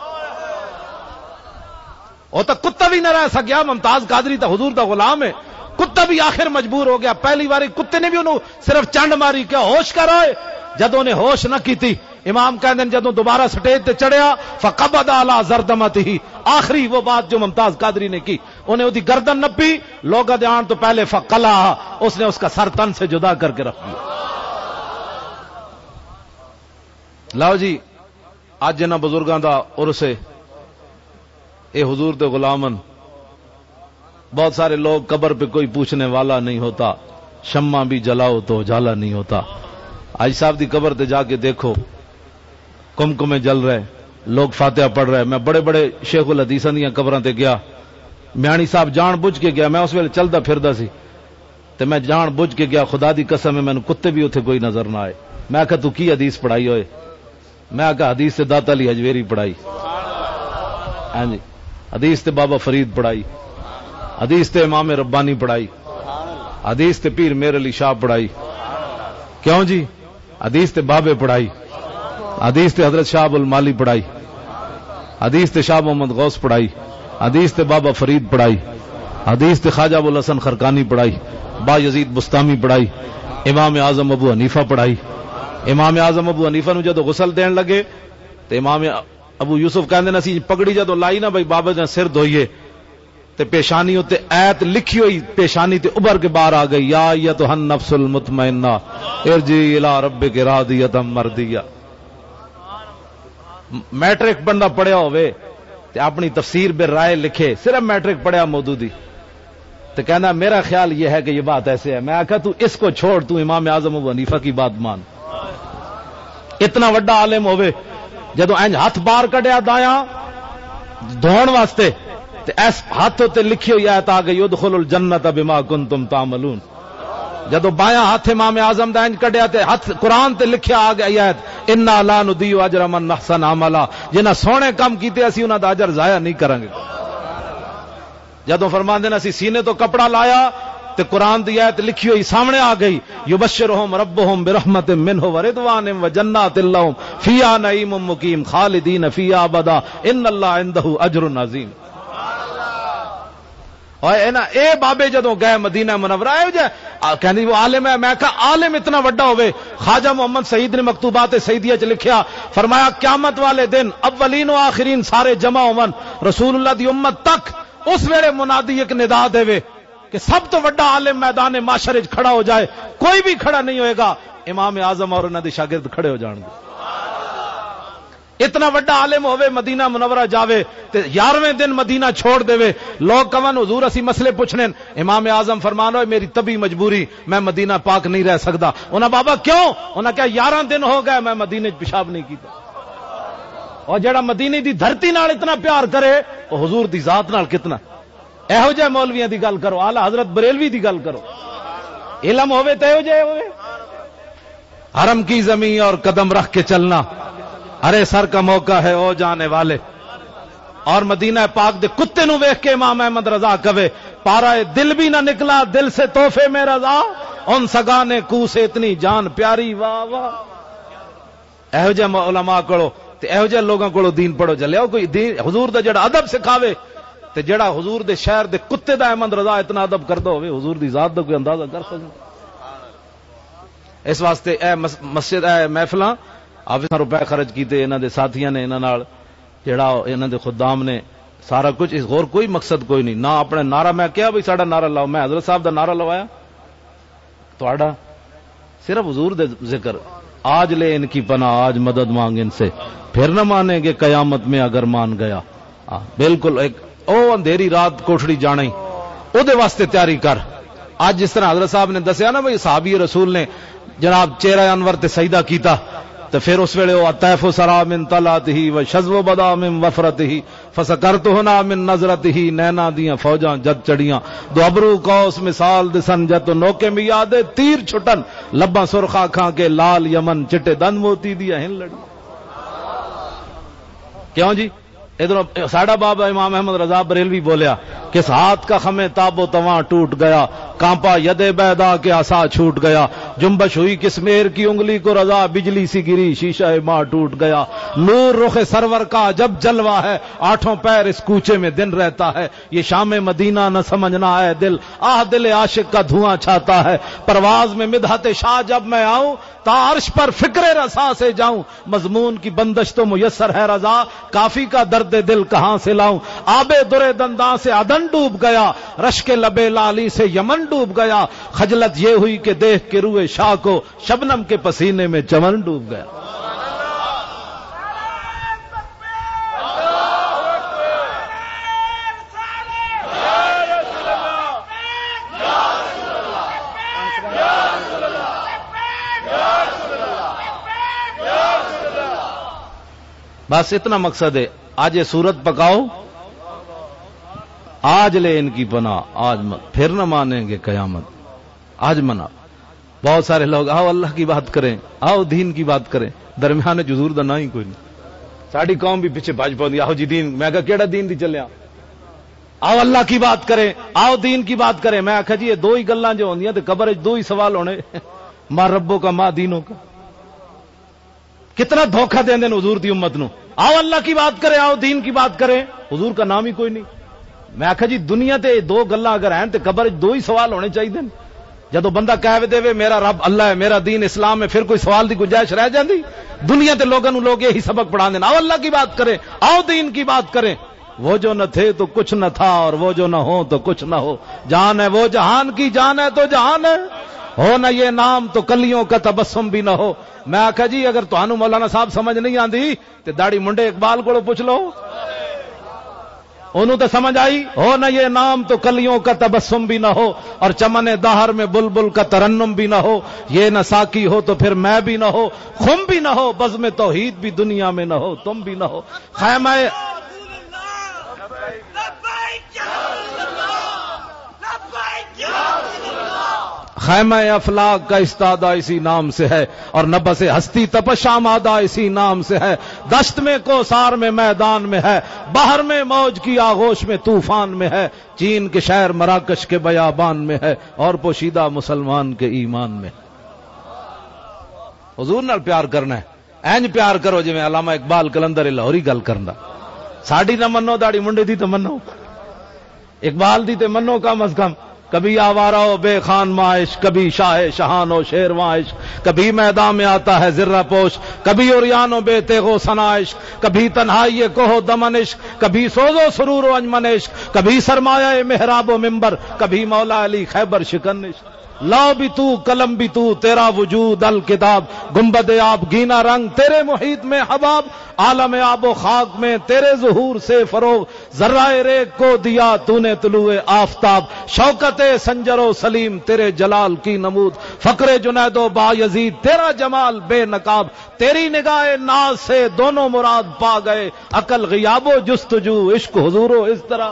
وہ تو کتا بھی نہ رہ سکیا. ممتاز قادری تو حضور دا غلام ہے. کتا بھی آخر مجبور ہو گیا. پہلی باری کتے نے بھی انہوں صرف چنڈ ماری. کیا ہوش کر آئے؟ جدوں نے ہوش نہ کیتی امام کہندے جدوں دوبارہ سٹیج تے چڑھیا فقبض علی زردمتہ، آخری وہ بات جو ممتاز قادری نے کی، انہیں اس کی گردن نپی. لوگوں دے آن تو پہلے فقلا، اس نے اس کا سر تن سے جدا کر کے رکھ دیا. لاؤ جی اج انہاں بزرگاں دا عرس ہے، اے حضور دے غلامن. بہت سارے لوگ قبر پہ کوئی پوچھنے والا نہیں ہوتا، شمع بھی جلاؤ تو اجالا نہیں ہوتا. آج صاحب دی قبر تے جا کے دیکھو، کمکمے جل رہے، لوگ فاتحہ پڑھ رہے. میں بڑے بڑے شیخ الحدیثاں دیاں قبراں تے گیا، میانی صاحب جان بوجھ کے گیا. میں اس ویلے چلدا پھردا سی تے میں جان بوجھ کے گیا. خدا دی قسم ہے مینوں کتے بھی اوتھے کوئی نظر نہ آئے. میں کہا تو کی حدیث پڑھائی ہوئے؟ میں کہا حدیث تے داتا علی حجویری پڑھائی، ہاں جی حدیث تے بابا فرید پڑھائی، حدیث تے امام ربانی پڑھائی، حدیث تے پیر میر علی شاہ پڑھائی. کیوں جی؟ حدیث تے بابے پڑھائی، حدیث تے حضرت شاہ المالی پڑھائی، حدیث تے شاہ محمد غوث پڑھائی، حدیث تے بابا فرید پڑھائی، حدیث تے خواجہ ابوالحسن خرقانی پڑھائی، با یزید بستامی پڑھائی، امام اعظم ابو حنیفہ پڑھائی. امام اعظم ابو حنیفہ نو جدو غسل دین لگے تے امام ابو یوسف کہندے نا سی پگڑی جدو لائی نا بھائی بابا نے سر دھوئیے تے پیشانی تے ایت لکھی ہوئی پیشانی تے ابھر کے باہر آ گئی، یا ایتھا النفس المطمئنہ ارجعی الی ربک راضیۃ مرضیہ. میٹرک بندہ پڑھیا ہوئے تے اپنی تفسیر بے رائے لکھے، صرف میٹرک پڑھیا مودودی تے کہنا میرا خیال یہ ہے کہ یہ بات ایسے ہے. میں آکھا تو اس کو چھوڑ، تو امام اعظم ابو حنیفہ کی بات مان. اتنا وڈا عالم ہوئے جدو اینج ہاتھ باہر کڈیا دایاں دھون واسطے تے اس ہاتھ تے لکھی ہوئی آیت آ گئی ادخلوا الجنت بما کنتم تعملون. جدو بایاں ہاتھ امام اعظم دا انج کڈیا تے ہاتھ قرآن تے لکھیا آ گئی ایت انا لا نضیع اجر من احسن عملا، جنہاں سونے کام کیتے اسی انہاں دا اجر ضائع نہیں کریں گے۔ جدو فرماندے نے اسی سینے تو کپڑا لایا تے قرآن دی آیت لکھی ہوئی سامنے آ گئی، یبشرہم ربہم برحمت منہ ورضوان وجنات لہم فیہا نعیم مقیم خالدین فیہا ابدا ان اللہ عندہ اجر عظیم۔ اور اے بابے جدوں گئے مدینہ منورہ ہے جو کہنی وہ عالم ہے، میں کہا عالم اتنا وڈا ہوئے، خواجہ محمد سعید نے مکتوبات سعیدیہ چ لکھیا، فرمایا قیامت والے دن اولین و آخرین سارے جمع ہون رسول اللہ دی امت تک، اس ویلے منادی ایک ندا دے کہ سب تو وڈا عالم میدان معاشر وچ کھڑا ہو جائے، کوئی بھی کھڑا نہیں ہوئے گا، امام اعظم اور انہاں دے شاگرد کھڑے ہو جان گے۔ اتنا وڈا عالم ہوئے مدینہ منورہ جاوے تے 11ویں دن مدینہ چھوڑ دے، لوگ کون حضور اسی مسئلے پوچھنے، امام اعظم فرمان ہوئے میری طبی مجبوری، میں مدینہ پاک نہیں رہ سکتا۔ انہاں بابا کیوں؟ انہاں کہا 11 دن ہو گئے میں مدینہ پیشاب نہیں کیتا۔ اور جڑا مدینے دی دھرتی نال اتنا پیار کرے وہ حضور دی ذات نال کتنا۔ ایہو جے مولویاں دی گل کرو، اعلی حضرت بریلوی دی گل کرو، علم ہوے تے ایہو جے ہوے۔ حرم کی زمین اور قدم رکھ کے چلنا، ارے سر کا موقع ہے او جانے والے۔ اور مدینہ پاک دے کتے نو ویکھ کے امام احمد رضا کہے، پارا دل بھی نہ نکلا دل سے تحفے میں رضا، ان سگانے کو سے اتنی جان پیاری، واہ واہ۔ ایہو جے علماء کولو تے ایہو جے لوگاں کولو دین پڑھو جلیا، کوئی دین حضور دا جڑا ادب سکھاوے تے جڑا حضور دے شہر دے کتے دا احمد رضا اتنا ادب کردا ہوے، حضور دی ذات دا کوئی اندازہ کر سکدا؟ اس واسطے اے مسجد اے محفلاں آپ روپے خرچ کیتے، انہاں دے ساتھیاں نے، انہاں نال جڑا انہاں دے خدام نے، سارا کچھ، اس غور کوئی مقصد کوئی نہیں، نہ اپنے نعرہ میں کیا بھئی ساڈا نعرہ لاؤ، میں حضرت صاحب دا نعرہ لوایا تہاڈا، صرف حضور دے ذکر، آج لے ان کی پناہ آج مدد مانگ ان سے، پھر نہ مانیں گے قیامت میں اگر مان گیا۔ بالکل ایک او اندھیری رات کوٹھڑی جانے او دے واسطے تیاری کر۔ آج جس طرح حضرت صاحب نے دسیا نا بھئی صحابی رسول نے جناب چہرہ انور تے سجدہ کیتا، تو پھر اس ویلے وہ طیف سرا من طلعته وشذو بدا من وفرته فسکرتهنا من نظرته، نینا دیاں فوجاں جد چڑیاں، دو ابرو قوس مثال دسن جت نوکے میں یاد تیر چھٹن، لباں سرخ آنکھاں کے لال یمن چٹے دن موتی دیا ہن لڑی۔ کیوں جی؟ ادھر ساڈا بابا امام احمد رضا بریلوی بولیا، کس ہاتھ کا خمے تاب و تواں ٹوٹ گیا، کانپا ید بیدا کے عصا چھوٹ گیا، جنبش ہوئی کس میر کی انگلی کو رضا، بجلی سی گری شیشہ ماں ٹوٹ گیا، نور رخ سرور کا جب جلوہ ہے، 8 پیر اس کوچے میں دن رہتا ہے، یہ شام مدینہ نہ سمجھنا ہے دل، آہ دل عاشق کا دھواں چھاتا ہے، پرواز میں مدحت شاہ جب میں آؤں، تا عرش پر فکر رسا سے جاؤں، مضمون کی بندش تو میسر ہے رضا، کافی کا درد دل کہاں سے لاؤں، آبے درے دنداں سے عدن ڈوب گیا، رش کے لبے لالی سے یمن ڈوب گیا، خجلت یہ ہوئی کہ دیکھ کے روئے شاہ کو، شبنم کے پسینے میں چمن ڈوب گیا۔ بس اتنا مقصد ہے، آج یہ صورت پکاؤ، آج لے ان کی پناہ آج پھر نہ مانیں گے قیامت، آج منا۔ بہت سارے لوگ آؤ اللہ کی بات کریں، آؤ دین کی بات کریں، درمیان حضور دا نہ ہی کوئی نہیں۔ ساڈی قوم بھی پیچھے بھج پوندی، آؤ جی دین، میں کہا کیڑا دین دی چلیا، آؤ اللہ کی بات کریں، آؤ دین کی بات کریں۔ میں آخا جی یہ دو ہی گلاں جو ہوندیاں تے قبر وچ دو ہی سوال ہونے، ماں ربوں کا ماں دینوں کا۔ کتنا دھوکہ دیں حضور دی امت نو، آؤ اللہ کی بات کریں، آؤ دین کی بات کریں، حضور کا نام ہی کوئی نہیں۔ میں آخا جی دنیا تے دو گلاں اگر ہیں تے قبر وچ دو ہی سوال ہونے چاہیے۔ جدو بندہ کہہ دے میرا رب اللہ ہے، میرا دین اسلام ہے، پھر کوئی سوال دی گنجائش رہ جاندی؟ دنیا تے لوگوں نو لوگ یہی سبق پڑھا دیں، آؤ اللہ کی بات کریں، آؤ دین کی بات کریں۔ وہ جو نہ تھے تو کچھ نہ تھا، اور وہ جو نہ ہو تو کچھ نہ ہو، جان ہے وہ جہان کی جان ہے تو جہان ہے، ہو نہ یہ نام تو کلیوں کا تبسم بھی نہ ہو۔ میں آخا جی اگر تہانوں مولانا صاحب سمجھ نہیں آندی تے داڑھی منڈے اقبال کو پوچھ لو، انہوں تو سمجھ آئی، ہو نہ یہ نام تو کلیوں کا تبسم بھی نہ ہو، اور چمن دہر میں بلبل کا ترنم بھی نہ ہو، یہ نہ ساکی ہو تو پھر میں بھی نہ ہو، خم بھی نہ ہو، بزم توحید بھی دنیا میں نہ ہو، تم بھی نہ ہو، خیمہ خیمہ افلاک کا استادہ اسی نام سے ہے، اور نبس ہستی تپش آمادہ اسی نام سے ہے، دشت میں کوثار میں میدان میں ہے، بحر میں موج کی آغوش میں طوفان میں ہے، چین کے شہر مراکش کے بیابان میں ہے، اور پوشیدہ مسلمان کے ایمان میں۔ حضور نال پیار کرنا ہے، اینج پیار کرو جی میں علامہ اقبال کلندر لاہوری گل کرنا، ساڑی نہ منو داڑی منڈے دی تو منو، اقبال دی تے منو کم از کم۔ کبھی آوارہ ہو بے خان معاش، کبھی شاہ شہان ہو شیر معاش، کبھی میدان میں آتا ہے ذرہ پوش، کبھی اوریان و بے تیغ و سنائش، کبھی تنہائی کوہ دمنش، کبھی سوز و سرور و انجمنش، کبھی سرمایہ محراب و ممبر، کبھی مولا علی خیبر شکنش۔ لو بھی تو قلم بھی تو، تیرا وجود الکتاب، گنبد آب گینا رنگ تیرے محیط میں حباب، عالم آب و خاک میں تیرے ظہور سے فروغ، ذرہ ریگ کو دیا تو نے طلوع آفتاب، شوکت سنجر و سلیم تیرے جلال کی نمود، فقر جنید و بایزید تیرا جمال بے نقاب، تیری نگاہ ناز سے دونوں مراد پا گئے، عقل غیاب و جستجو عشق حضور و اس طرح۔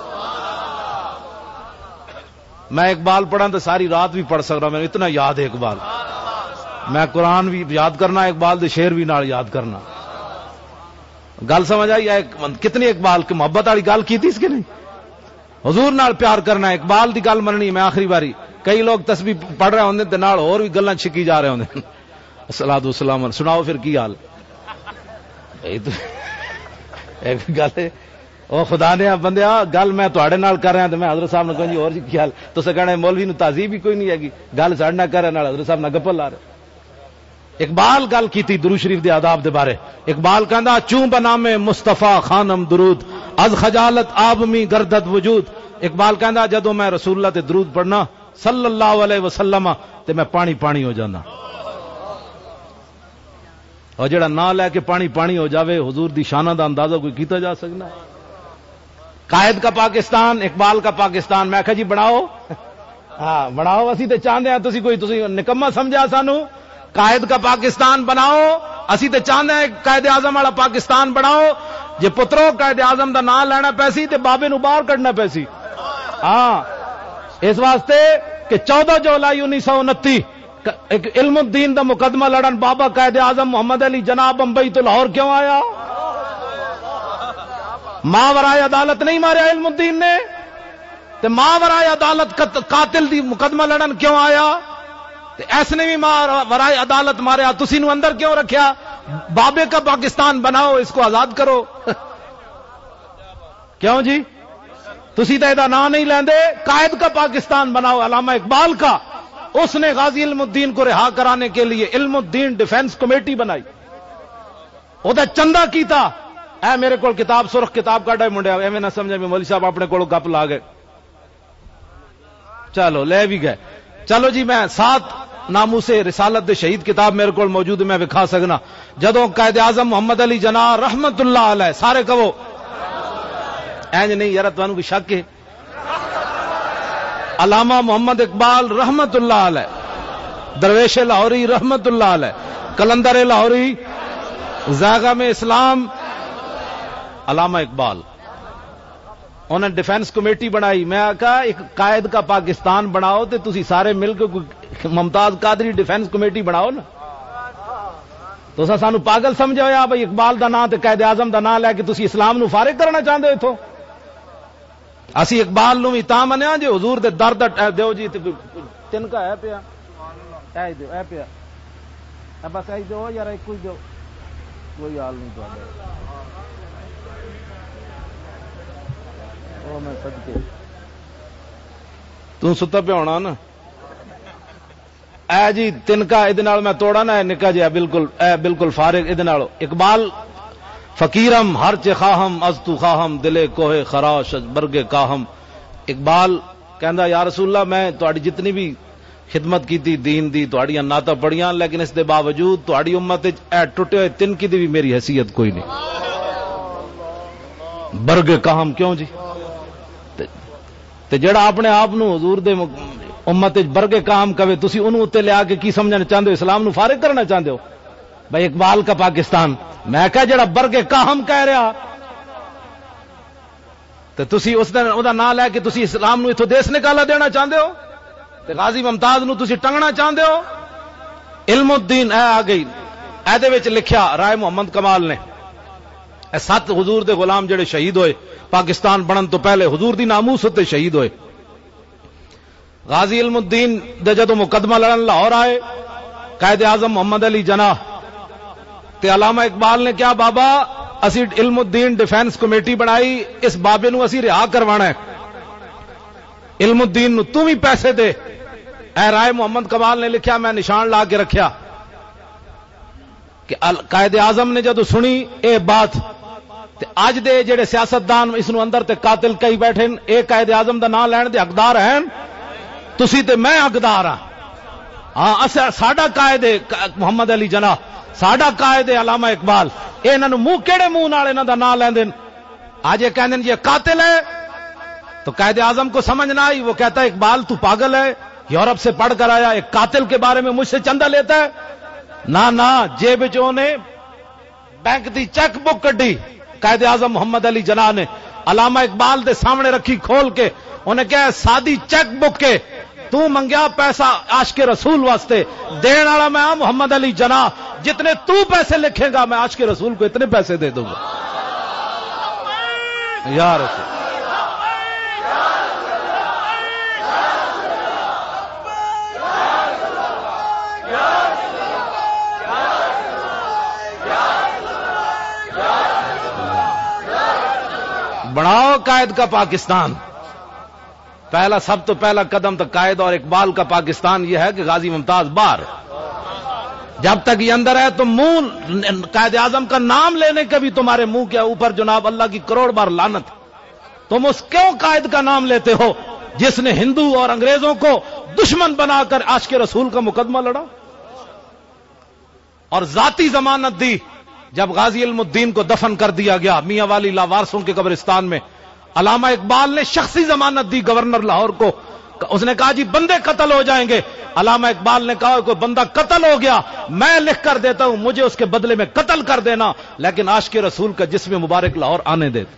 میں اقبال پڑھا تو ساری رات بھی پڑھ سک رہا، میں اتنا یاد ہے اقبال، میں قرآن بھی یاد کرنا، اقبال دے شعر بھی نال یاد کرنا۔ گل سمجھ آئی ہے کتنی اقبال کی محبت والی گل کی تھی اس کے نہیں؟ حضور نال پیار کرنا، اقبال دی گل مننی۔ میں آخری باری کئی لوگ تسبیح پڑھ رہے ہوندے تے نال اور بھی گلاں چھکی جا رہے ہوندے، الصلاۃ والسلام، سناؤ پھر کی حال ایک گل ہے او خدا نے بندیا گل میں تواڈے نال کر رہا تے میں حضرت صاحب نے کہا جی اور کی حال، تساں کہنا مولوی نو تہذیب ہی کوئی نہیں ہے، گل ساڈے نال کر رہے نال حضرت صاحب نال گپل لا رہے۔ اقبال گل کیتی درود شریف دے آداب دے بارے، اقبال کہندا چوں بنام مصطفیٰ خانم درود، از خجالت آب می گردد وجود۔ اقبال کہندا جدوں میں رسول اللہ تے درود پڑھنا صلی اللہ علیہ وسلم تے میں پانی پانی ہو جانا، اور جڑا نہ لے کے پانی پانی ہو جاوے حضور دی شانہ دا اندازہ کوئی کیتا جا سکنا؟ قائد کا پاکستان، اقبال کا پاکستان، میں کہا جی بناؤ، ہاں بناؤ، اسی تے چاہندے ہیں تسی کوئی تسی نکما سمجھا سانو؟ قائد کا پاکستان بناؤ، اسی تے چاہندے ہیں قائد اعظم والا پاکستان بناؤ، جے پترو قائد اعظم دا نام لینا پیسی تے بابے نو باہر کڈنا پیسی۔ ہاں اس واسطے کہ 14 جولائی 1929 ایک علم الدین دا مقدمہ لڑن بابا قائد اعظم محمد علی جناح بمبئی تو لاہور کیوں آیا؟ ماورائے عدالت نہیں ماریا علم الدین نے، تے ماورائے عدالت قاتل دی مقدمہ لڑن کیوں آیا؟ تے ایس نے بھی ماورائے عدالت ماریا، تسی نو اندر کیوں رکھیا؟ بابے کا پاکستان بناؤ، اس کو آزاد کرو۔ کیوں جی تسی تے دا نام نہیں لیندے؟ قائد کا پاکستان بناؤ، علامہ اقبال کا، اس نے غازی علم الدین کو رہا کرانے کے لیے علم الدین ڈیفنس کمیٹی بنائی، او دا چندہ کیتا۔ اے میرے کو کتاب سرخ کتاب کاڈا منڈیا، ایویں نہ سمجھے میں مولوی صاحب اپنے کو گپ لا گئے، چلو لے بھی گئے۔ چلو جی میں 7 ناموس رسالت دے شہید کتاب میرے کو موجود میں وکھا سکنا، جدوں قائد اعظم محمد علی جناح رحمت اللہ علیہ، سارے کہو اینج نہیں یار تانوں کوئی شک ہے، علامہ محمد اقبال رحمت اللہ علیہ، درویش لاہوری رحمت اللہ علیہ، کلندر لاہوری، زاغم اسلام، علامہ اقبال، انہوں نے ڈیفنس کمیٹی بنائی۔ میں کہا ایک قائد کا پاکستان بناؤ تے تسی سارے مل کے ممتاز قادری ڈیفنس کمیٹی بناؤ نا، تو سانو پاگل سمجھا ہویا بھائی اقبال دا نام تے قائد اعظم دا نام لے کے تسی اسلام نو فارغ کرنا چاہندے ہو اتھوں؟ اسی اقبال نو بھی تاں منیا جے حضور دے درد دیو جی تے تن کا ہے پیا، اے دیو اے پیا، بس اے دیو یار ایک کوئی دیو، کوئی حال نہیں تہاڈا میں صدقے تو ستا پہ ہونا نا، اے جی تنکا ادھے نال میں توڑا نا، نکا جی بالکل فارغ ادھے نال۔ اقبال فقیرم ہر چے خواہم از تو خواہم دلے کوہ خراش از برگے کاہم۔ اقبال کہندا یا رسول اللہ میں تہاڈی جتنی بھی خدمت کیتی دین دی، تہاڈیاں نعتاں پڑھیاں، لیکن اس دے باوجود تہاڈی امت وچ اے ٹٹے ہوئے تنکی دی بھی میری حیثیت کوئی نہیں۔ برگے کاہم کیوں جی؟ تے جڑا اپنے آپ نو حضور دے امت وچ برگے کام کہے تسی انہوں تے لے آ کے کی سمجھنا چاہندے ہو؟ اسلام نو فارغ کرنا چاہندے ہو؟ بھائی اقبال کا پاکستان، میں کہا جڑا برگے کاہم کہہ رہا تے تسی اس دا نام لے کے تسی اسلام نو اتھوں دیس نکالا دینا چاہندے ہو؟ تے غازی ممتاز نو تسی ٹنگنا چاہندے ہو؟ علم الدین اے آ گئی، ایدے وچ لکھیا رائے محمد کمال نے، اے 7 حضور دے غلام جڑے شہید ہوئے پاکستان بنن تو پہلے، حضور دی ناموس تے شہید ہوئے۔ غازی علم الدین دے جدو مقدمہ لڑن لاہور آئے، قائد اعظم محمد علی جناح تے علامہ اقبال نے کیا بابا اسی علم الدین ڈیفینس کمیٹی بنائی، اس بابے نو اسی رہا کروانا ہے، علم الدین نو تم ہی پیسے دے۔ اے رائے محمد کمال نے لکھیا، میں نشان لا کے رکھیا کہ قائد اعظم نے جدو سنی اے بات تے اج دے جڑے سیاستدان اس نو اندر تے قاتل کئی بیٹھے اے قائد اعظم دا نام لین دے حقدار ہیں، تسی تے میں حقدار ہاں، ساڈا قائد محمد علی جناح، ساڈا قائد علامہ اقبال، انہاں نو منہ کیڑے منہ نال انہاں دا نام لیندے؟ آج یہ کہندے یہ قاتل ہے، تو قائد اعظم کو سمجھ نہ آئی، وہ کہتا ہے اقبال تو پاگل ہے، یورپ سے پڑھ کر آیا، ایک قاتل کے بارے میں مجھ سے چندہ لیتا ہے؟ نہ جیب وچوں نے بینک دی چیک بک کڈی، قائد اعظم محمد علی جناح نے علامہ اقبال دے سامنے رکھی کھول کے، انہیں کہا سادی چیک بک کے تو منگیا پیسہ عاشق رسول واسطے، دین والا میں محمد علی جناح، جتنے تو پیسے لکھے گا میں عاشق رسول کو اتنے پیسے دے دوں گا۔ یا رسول بناؤ قائد کا پاکستان۔ پہلا سب تو پہلا قدم تو قائد اور اقبال کا پاکستان یہ ہے کہ غازی ممتاز باہر، جب تک یہ اندر ہے تو منہ قائد اعظم کا نام لینے کے بھی تمہارے منہ کے اوپر جناب اللہ کی کروڑ بار لعنت۔ تم اس کیوں قائد کا نام لیتے ہو جس نے ہندو اور انگریزوں کو دشمن بنا کر عاشق رسول کا مقدمہ لڑا اور ذاتی ضمانت دی؟ جب غازی علم الدین کو دفن کر دیا گیا میاں والی لاوارسوں کے قبرستان میں، علامہ اقبال نے شخصی ضمانت دی گورنر لاہور کو، اس نے کہا جی بندے قتل ہو جائیں گے، علامہ اقبال نے کہا کوئی بندہ قتل ہو گیا میں لکھ کر دیتا ہوں، مجھے اس کے بدلے میں قتل کر دینا، لیکن عاشق رسول کا جسم مبارک لاہور آنے دے۔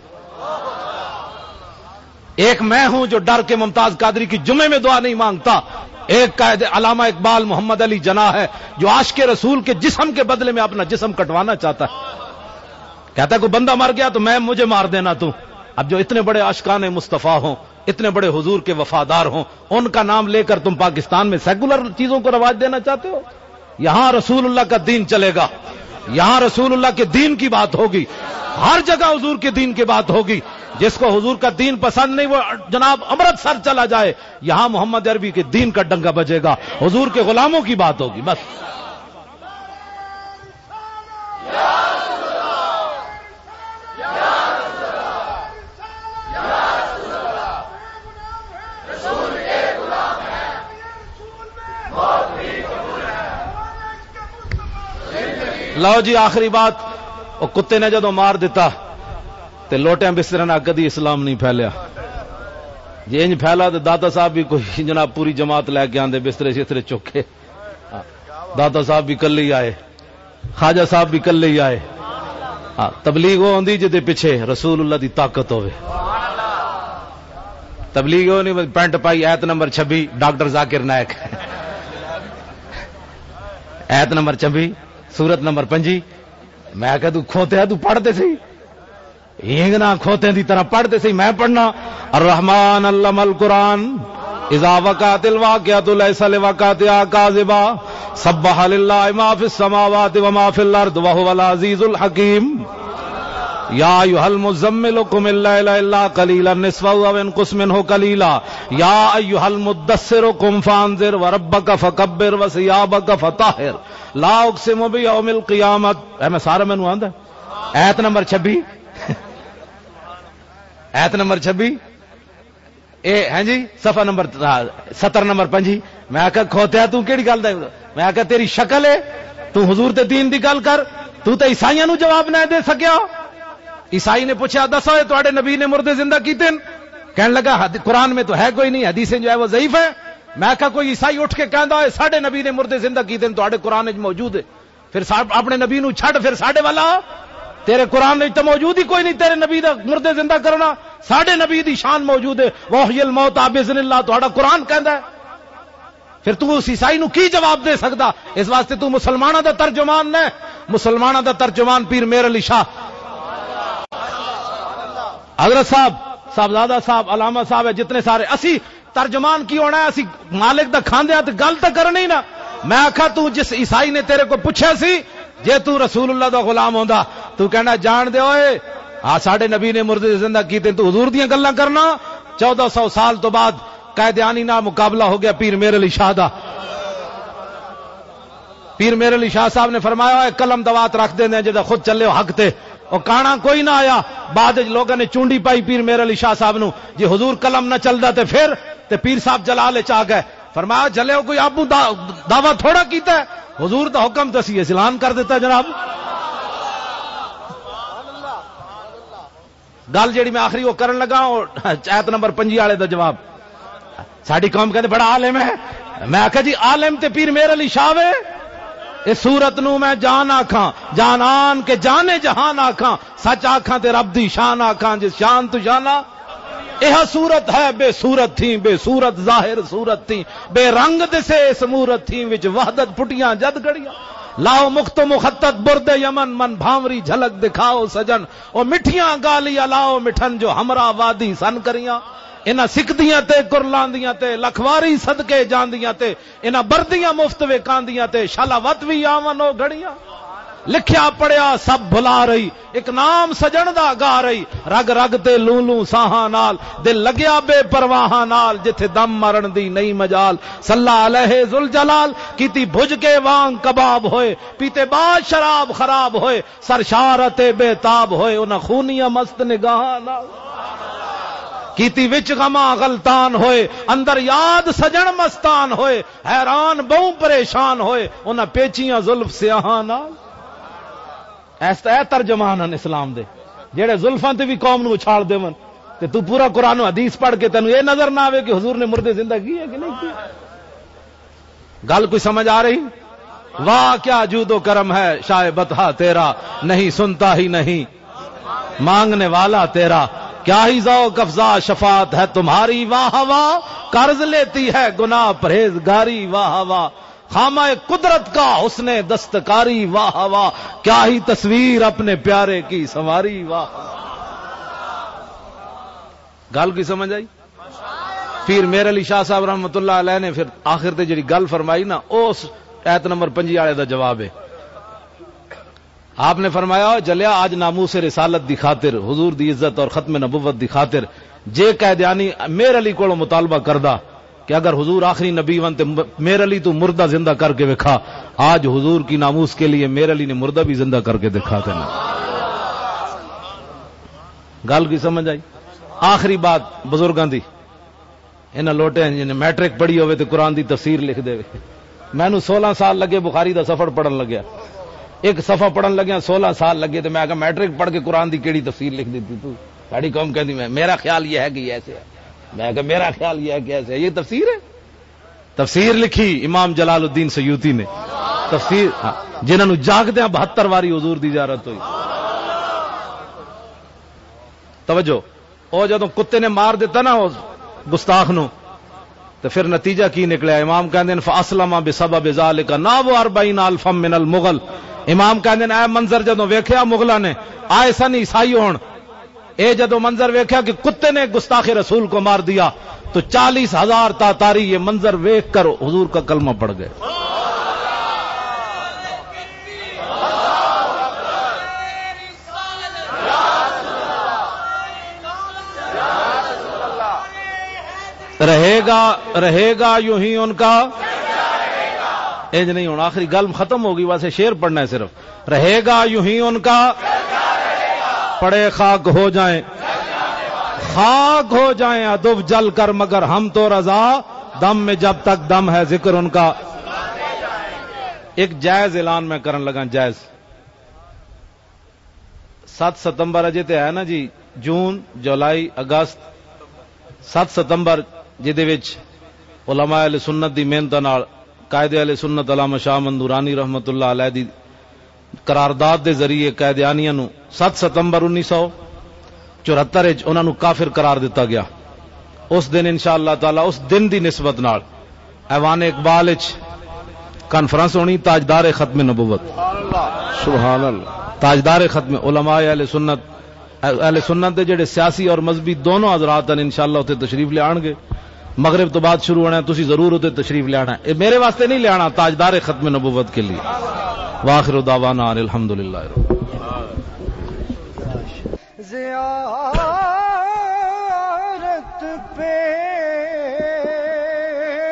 ایک میں ہوں جو ڈر کے ممتاز قادری کی جمعے میں دعا نہیں مانگتا، ایک قائد علامہ اقبال محمد علی جناح ہے جو عاشق رسول کے جسم کے بدلے میں اپنا جسم کٹوانا چاہتا ہے، کہتا ہے کوئی بندہ مر گیا تو میں مجھے مار دینا تو۔ اب جو اتنے بڑے عاشقان مصطفیٰ ہوں، اتنے بڑے حضور کے وفادار ہوں، ان کا نام لے کر تم پاکستان میں سیکولر چیزوں کو رواج دینا چاہتے ہو؟ یہاں رسول اللہ کا دین چلے گا، یہاں رسول اللہ کے دین کی بات ہوگی، ہر جگہ حضور کے دین کی بات ہوگی۔ جس کو حضور کا دین پسند نہیں وہ جناب امرتسر چلا جائے، یہاں محمد عربی کے دین کا ڈنگا بجے گا، حضور کے غلاموں کی بات ہوگی بس۔ لو جی آخری بات، وہ کتے نے جدو مار دیتا تے لوٹیاں بستر نہ کدی اسلام نہیں پھیلیا، جی انج پھیلا تو داتا صاحب بھی کوئی جناب پوری جماعت لے کے آندے بسترے شسترے چوکے، داتا صاحب بھی کلے ہی آئے، خواجہ صاحب بھی کلے ہی آئے۔ تبلیغ وہ ہوندی جدے پیچھے رسول اللہ دی طاقت ہوئے، تبلیغ وہ نہیں پینٹ پائی ایت نمبر 26 ڈاکٹر ذاکر نائک، ایت نمبر 26 سورت نمبر 5، میں کہ تو کھوتے ہے تو پڑھتے سی نہ کھوتے دی طرح پڑھتے سی، میں پڑھنا الرحمن علم القرآن اذا وقعت الواقعۃ لیس لوقعتها کاذبا سبح للہ ما فی السماوات وما فی الارض وهو العزیز الحکیم یا ایھا المزمل قم الليل الا قلیلا نصفه او انقص منه قلیلا یا ایھا المدثر قم فانذر وربک فکبر وثیابک فطہر لا اقسم بیوم القیامت۔ میں سارا مینوں آندا ایت نمبر 26 ایت نمبر 26 اے ہیں جی صفحہ نمبر 70 نمبر 5۔ میں آکھا کھوتیا تو کیڑی گل دا، میں آکھا تیری شکل ہے تو حضور دے دین دی گل کر، تو تے عیسائیاں نو جواب نہ دے سکیا۔ عیسائی نے پوچھا دسو تواڈے نبی نے مردے زندہ کیتے؟ کہنے لگا قرآن میں تو ہے کوئی نہیں، حدیثیں جو ہے وہ ضعیف ہے۔ میں کہا کوئی عیسائی اٹھ کے کہندا ہے ساڈے نبی نے مردے زندہ کیتے تواڈے قرآن وچ موجود ہے، پھر اپنے نبی نو چھڈ پھر ساڈے والا، تیرے قرآن وچ تو موجود ہی کوئی نہیں تیرے نبی دا مردے زندہ کرنا، ساڈے نبی دی شان موجود ہے، وحی الموت باذن اللہ تہاڈا قرآن کہندا ہے۔ پھر تو اس عیسائی نو کی جواب دے سکدا؟ اس واسطے تو مسلماناں دا ترجمان نے، مسلماناں دا ترجمان پیر میر علی شاہ حضرت صاحب، صاحبزادہ صاحب، علامہ صاحب ہے، جتنے سارے اسی ترجمان کی ہونا ہے، اسی مالک دا کھاندے تے گل تے کرنی نا۔ میں آکھا تو جس عیسائی نے تیرے کو پوچھا سی جے تو رسول اللہ دا غلام ہوندا تو کہنا جان دے اوئے ساڈے نبی نے مردے زندہ کیتے، تو حضور دیاں گلاں کرنا۔ 1400 سال تو بعد قائدیانی نال مقابلہ ہو گیا پیر میر علی شاہ دا۔ پیر میر علی شاہ صاحب نے فرمایا اے قلم دوات رکھ دیندے جے خود چلے ہو حق تے، اور کانا کوئی نہ آیا۔ بعد لوگوں نے چونڈی پائی پیر میر علی شاہ صاحب نو، جی حضور قلم نہ چلدا تے پھر تے پیر صاحب جلال چ آ گئے۔ فرمایا جلے ہو کوئی آپ دعویٰ تھوڑا کیتا ہے، حضور دا حکم تو اسی اعلان کر دیتا جناب۔ گل جیڑی میں آخری وہ کرن لگا آیت نمبر 5 والے دا جواب، ساڈی قوم کہتے بڑا عالم ہے، میں آخیا جی عالم تے پیر میر علی شاہ وے۔ اس سورت نو میں جان آکھاں، جانان کے جانے جہان آکھاں، سچ آکھاں تے رب دی شان آکھاں، جس شان تو جانا یہ صورت ہے بے صورت تھی، بے صورت ظاہر صورت تھی، بے رنگ دسے صورت تھی، وچ وحدت پٹیاں جد گڑیاں، لاؤ مخت مخطط برد یمن، من بھاوری جھلک دکھاؤ سجن، او مٹھیاں گالیاں لاؤ مٹھن جو ہمراہ وادی سن کریاں، انہاں سکھدیاں تے قرلاندیاں تے لکھواری صدقے جاندیاں تے انہاں بردیاں مفت وکاندیاں تے شالاوت وی آون او گھڑیاں، لکھیا پڑھیا سب بھلا رہی، ایک نام سجن دا گا رہی، رگ رگ تے لوں لوں ساہاں نال، دل لگیا بے پرواہاں نال، جتھے دم مرن دی نہیں مجال، صلی علیہ ذوالجلال، کیتی بھج کے وانگ کباب ہوئے، پیتے بعد شراب خراب ہوئے، سرشارت بے تاب ہوئے، انہاں خونیاں مست نگاہاں نال، کیتی وچ غما غلطان ہوئے، اندر یاد سجن مستان ہوئے، حیران بہوں پریشان ہوئے، انہاں پیچیاں زلف سیاہاں نال۔ ایسا ہے ترجمان اسلام دے جڑے زلفاں تے بھی قوم نو اچھاڑ دیون تے تو پورا قرآن و حدیث پڑھ کے تینوں یہ نظر نہ آوے کہ حضور نے مردے زندہ کی ہے کہ نہیں کی۔ گل کوئی سمجھ آ رہی؟ واہ کیا جود و کرم ہے شاہ بطحہ تیرا، نہیں سنتا ہی نہیں مانگنے والا تیرا، کیا ہی ذوق افزا شفاعت ہے تمہاری، واہ واہ قرض لیتی ہے گناہ پرہیزگاری، واہ واہ خامہ قدرت کا حسن دستکاری، واہ واہ کیا ہی تصویر اپنے پیارے کی سنواری، واہ۔ گل کی سمجھ آئی؟ پیر میر علی شاہ صاحب رحمت اللہ علیہ نے پھر آخر تے جڑی گل فرمائی نا اس آیت نمبر 5 والے دا جواب ہے۔ آپ نے فرمایا جلیا آج ناموس رسالت دی خاطر، حضور دی عزت اور ختم نبوت دی خاطر جے قیدیانی میر علی کو مطالبہ کردہ کہ اگر حضور آخری نبی ون تے میر علی تو مردہ زندہ کر کے دکھا، آج حضور کی ناموس کے لیے میر علی نے مردہ بھی زندہ کر کے دکھا دینا۔ گل کی سمجھ آئی؟ آخری بات بزرگاں دی، انہاں لوٹے جنہیں میٹرک پڑھی ہوئے تے قرآن دی تفسیر لکھ دے، میں نو 16 سال لگے بخاری دا سفر پڑھن لگیا، ایک صفحہ پڑھن لگیا 16 سال لگے، تو میں کہا میٹرک پڑھ کے قرآن دی کیڑی تفسیر لکھ دیتی تو؟ ساڑی قوم کہتی میرا خیال یہ ہے کہ یہ ایسے ہے، میں کہا میرا خیال یہ ہے کہ ایسے ہے، یہ تفسیر ہے؟ تفسیر لکھی امام جلال الدین سیوطی نے، تفسیر جنہوں نے جاگدے 72 واری حضور دی زیارت ہوئی۔ توجہ، او جدوں کتے نے مار دیتا نا گستاخ نو تو پھر نتیجہ کی نکلیا؟ امام کہندے ہیں فاسلم بسبب ذالک ناب 40,000 من المغل، امام کہندے ہیں اے منظر جدوں ویکھیا مغلاں نے آئے سن عیسائی ہون، اے جدوں منظر ویکھیا کہ کتے نے گستاخ رسول کو مار دیا تو 40,000 تاتاری یہ منظر ویکھ کر حضور کا کلمہ پڑھ گئے۔ رہے گا یوں ہی ان کا ایج نہیں ہونا، آخری گل ختم ہوگی، ویسے شعر پڑھنا ہے صرف، رہے گا یوں ہی ان کا پڑے خاک ہو جائیں، خاک ہو جائیں ادب جل کر، مگر ہم تو رضا دم میں جب تک دم ہے ذکر ان کا۔ ایک جائز اعلان میں کرن لگا، جائز 7 ستمبر اجے تے ہے نا جی، جون جولائی اگست 7 ستمبر جہدے وچ علماء اہل سنت دی محنت نال قائد اہل سنت علامہ شاہ مندورانی رحمت اللہ علیہ دی قرارداد دے ذریعے قیدیانیاں نو 7 ستمبر 1974 انہاں نو کافر قرار دیتا گیا۔ اس دن انشاءاللہ تعالی اس دن دی نسبت نال ایوان اقبال کانفرنس ہونی تاجدار ختم نبوت. سبحان اللہ. تاجدار ختم علماء اہل سنت دے جڑے سیاسی اور مذہبی دونوں حضرات ہیں انشاءاللہ تے تشریف لے آن گے. مغرب تو بعد شروع ہونا ہے, تسی ضرور تے تشریف لے آنا ہے. میرے واسطے نہیں لے آنا, تاجدار ختم نبوت کے لیے. واخر دعوانا الحمدللہ. زیارت پہ